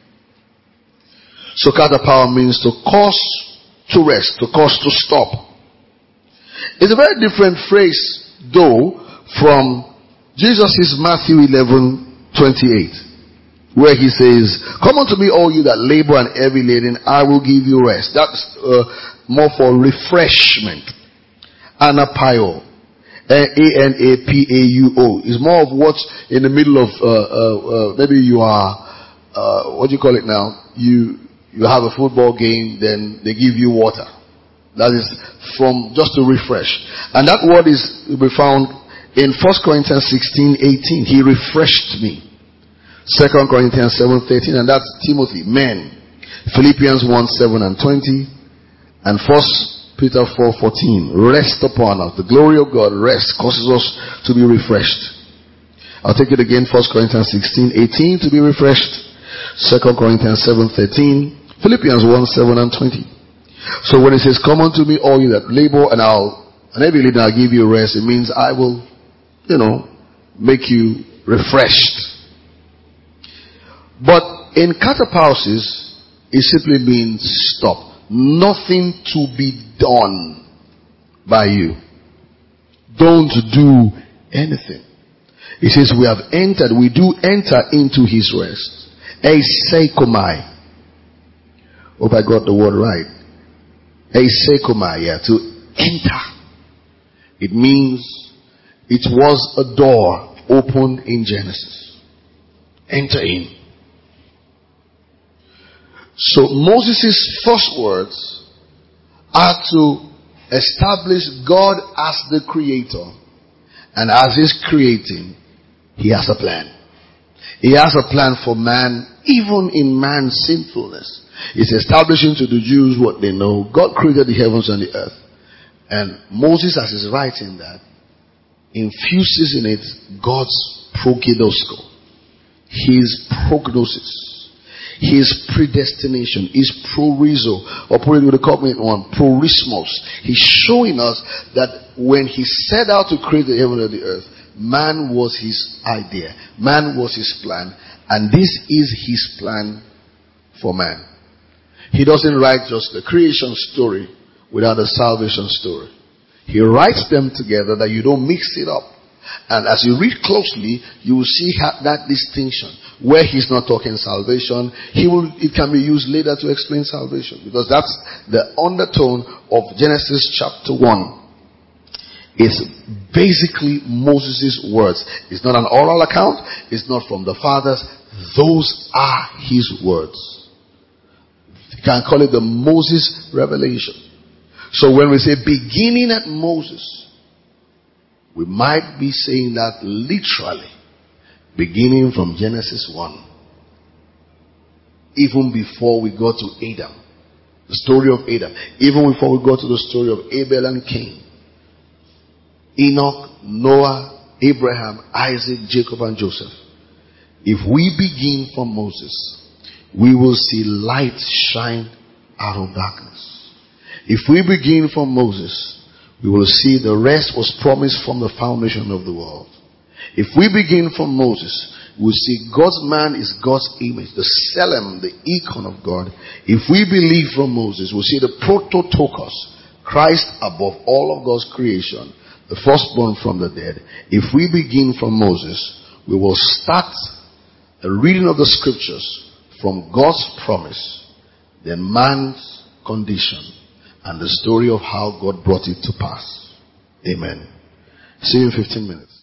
So katapao means to cause to rest, to cause to stop. It's a very different phrase, though, from Jesus' Matthew eleven twenty-eight, where he says, come unto me all you that labor and heavy laden, I will give you rest. That's uh, more for refreshment. Anapio, A N A P A U O, is more of what's in the middle of, uh, uh, uh, maybe you are, uh, what do you call it now? You, you have a football game, then they give you water. That is from, just to refresh. And that word is, will be found in First Corinthians sixteen eighteen. He refreshed me. Second Corinthians seven thirteen, and that's Timothy, men. Philippians one seven and twenty, and First Peter four fourteen, rest upon us. The glory of God, rest, causes us to be refreshed. I'll take it again, First Corinthians sixteen eighteen, to be refreshed. Second Corinthians seven thirteen, Philippians one seven and twenty. So when it says, come unto me all you that labor and I'll, and every laden I'll give you rest, it means I will, you know, make you refreshed. But in katapausis, it simply means stop. Nothing to be done by you. Don't do anything. It says we have entered, we do enter into his rest. Eisekomai. Hope I got the word right. Eisekomai, yeah, to enter. It means it was a door opened in Genesis. Enter in. So Moses' first words are to establish God as the creator. And as he's creating, he has a plan. He has a plan for man, even in man's sinfulness. He's establishing to the Jews what they know. God created the heavens and the earth. And Moses, as he's writing that, infuses in it God's prognosco. His prognosis. His predestination, his prorizo, or put it with a covenant one, prorismos. He's showing us that when he set out to create the heaven and the earth, man was his idea, man was his plan, and this is his plan for man. He doesn't write just the creation story without a salvation story. He writes them together that you don't mix it up. And as you read closely, you will see that distinction. Where he's not talking salvation, he will, it can be used later to explain salvation. Because that's the undertone of Genesis chapter one. It's basically Moses' words. It's not an oral account. It's not from the fathers. Those are his words. You can call it the Moses revelation. So when we say beginning at Moses, we might be saying that literally, beginning from Genesis one. Even before we go to Adam. The story of Adam. Even before we go to the story of Abel and Cain. Enoch, Noah, Abraham, Isaac, Jacob and Joseph. If we begin from Moses, we will see light shine out of darkness. If we begin from Moses, we will see the rest was promised from the foundation of the world. If we begin from Moses, we'll see God's man is God's image, the Selem, the icon of God. If we believe from Moses, we'll see the Prototokos, Christ above all of God's creation, the firstborn from the dead. If we begin from Moses, we will start a reading of the scriptures from God's promise, then man's condition, and the story of how God brought it to pass. Amen. See you in fifteen minutes.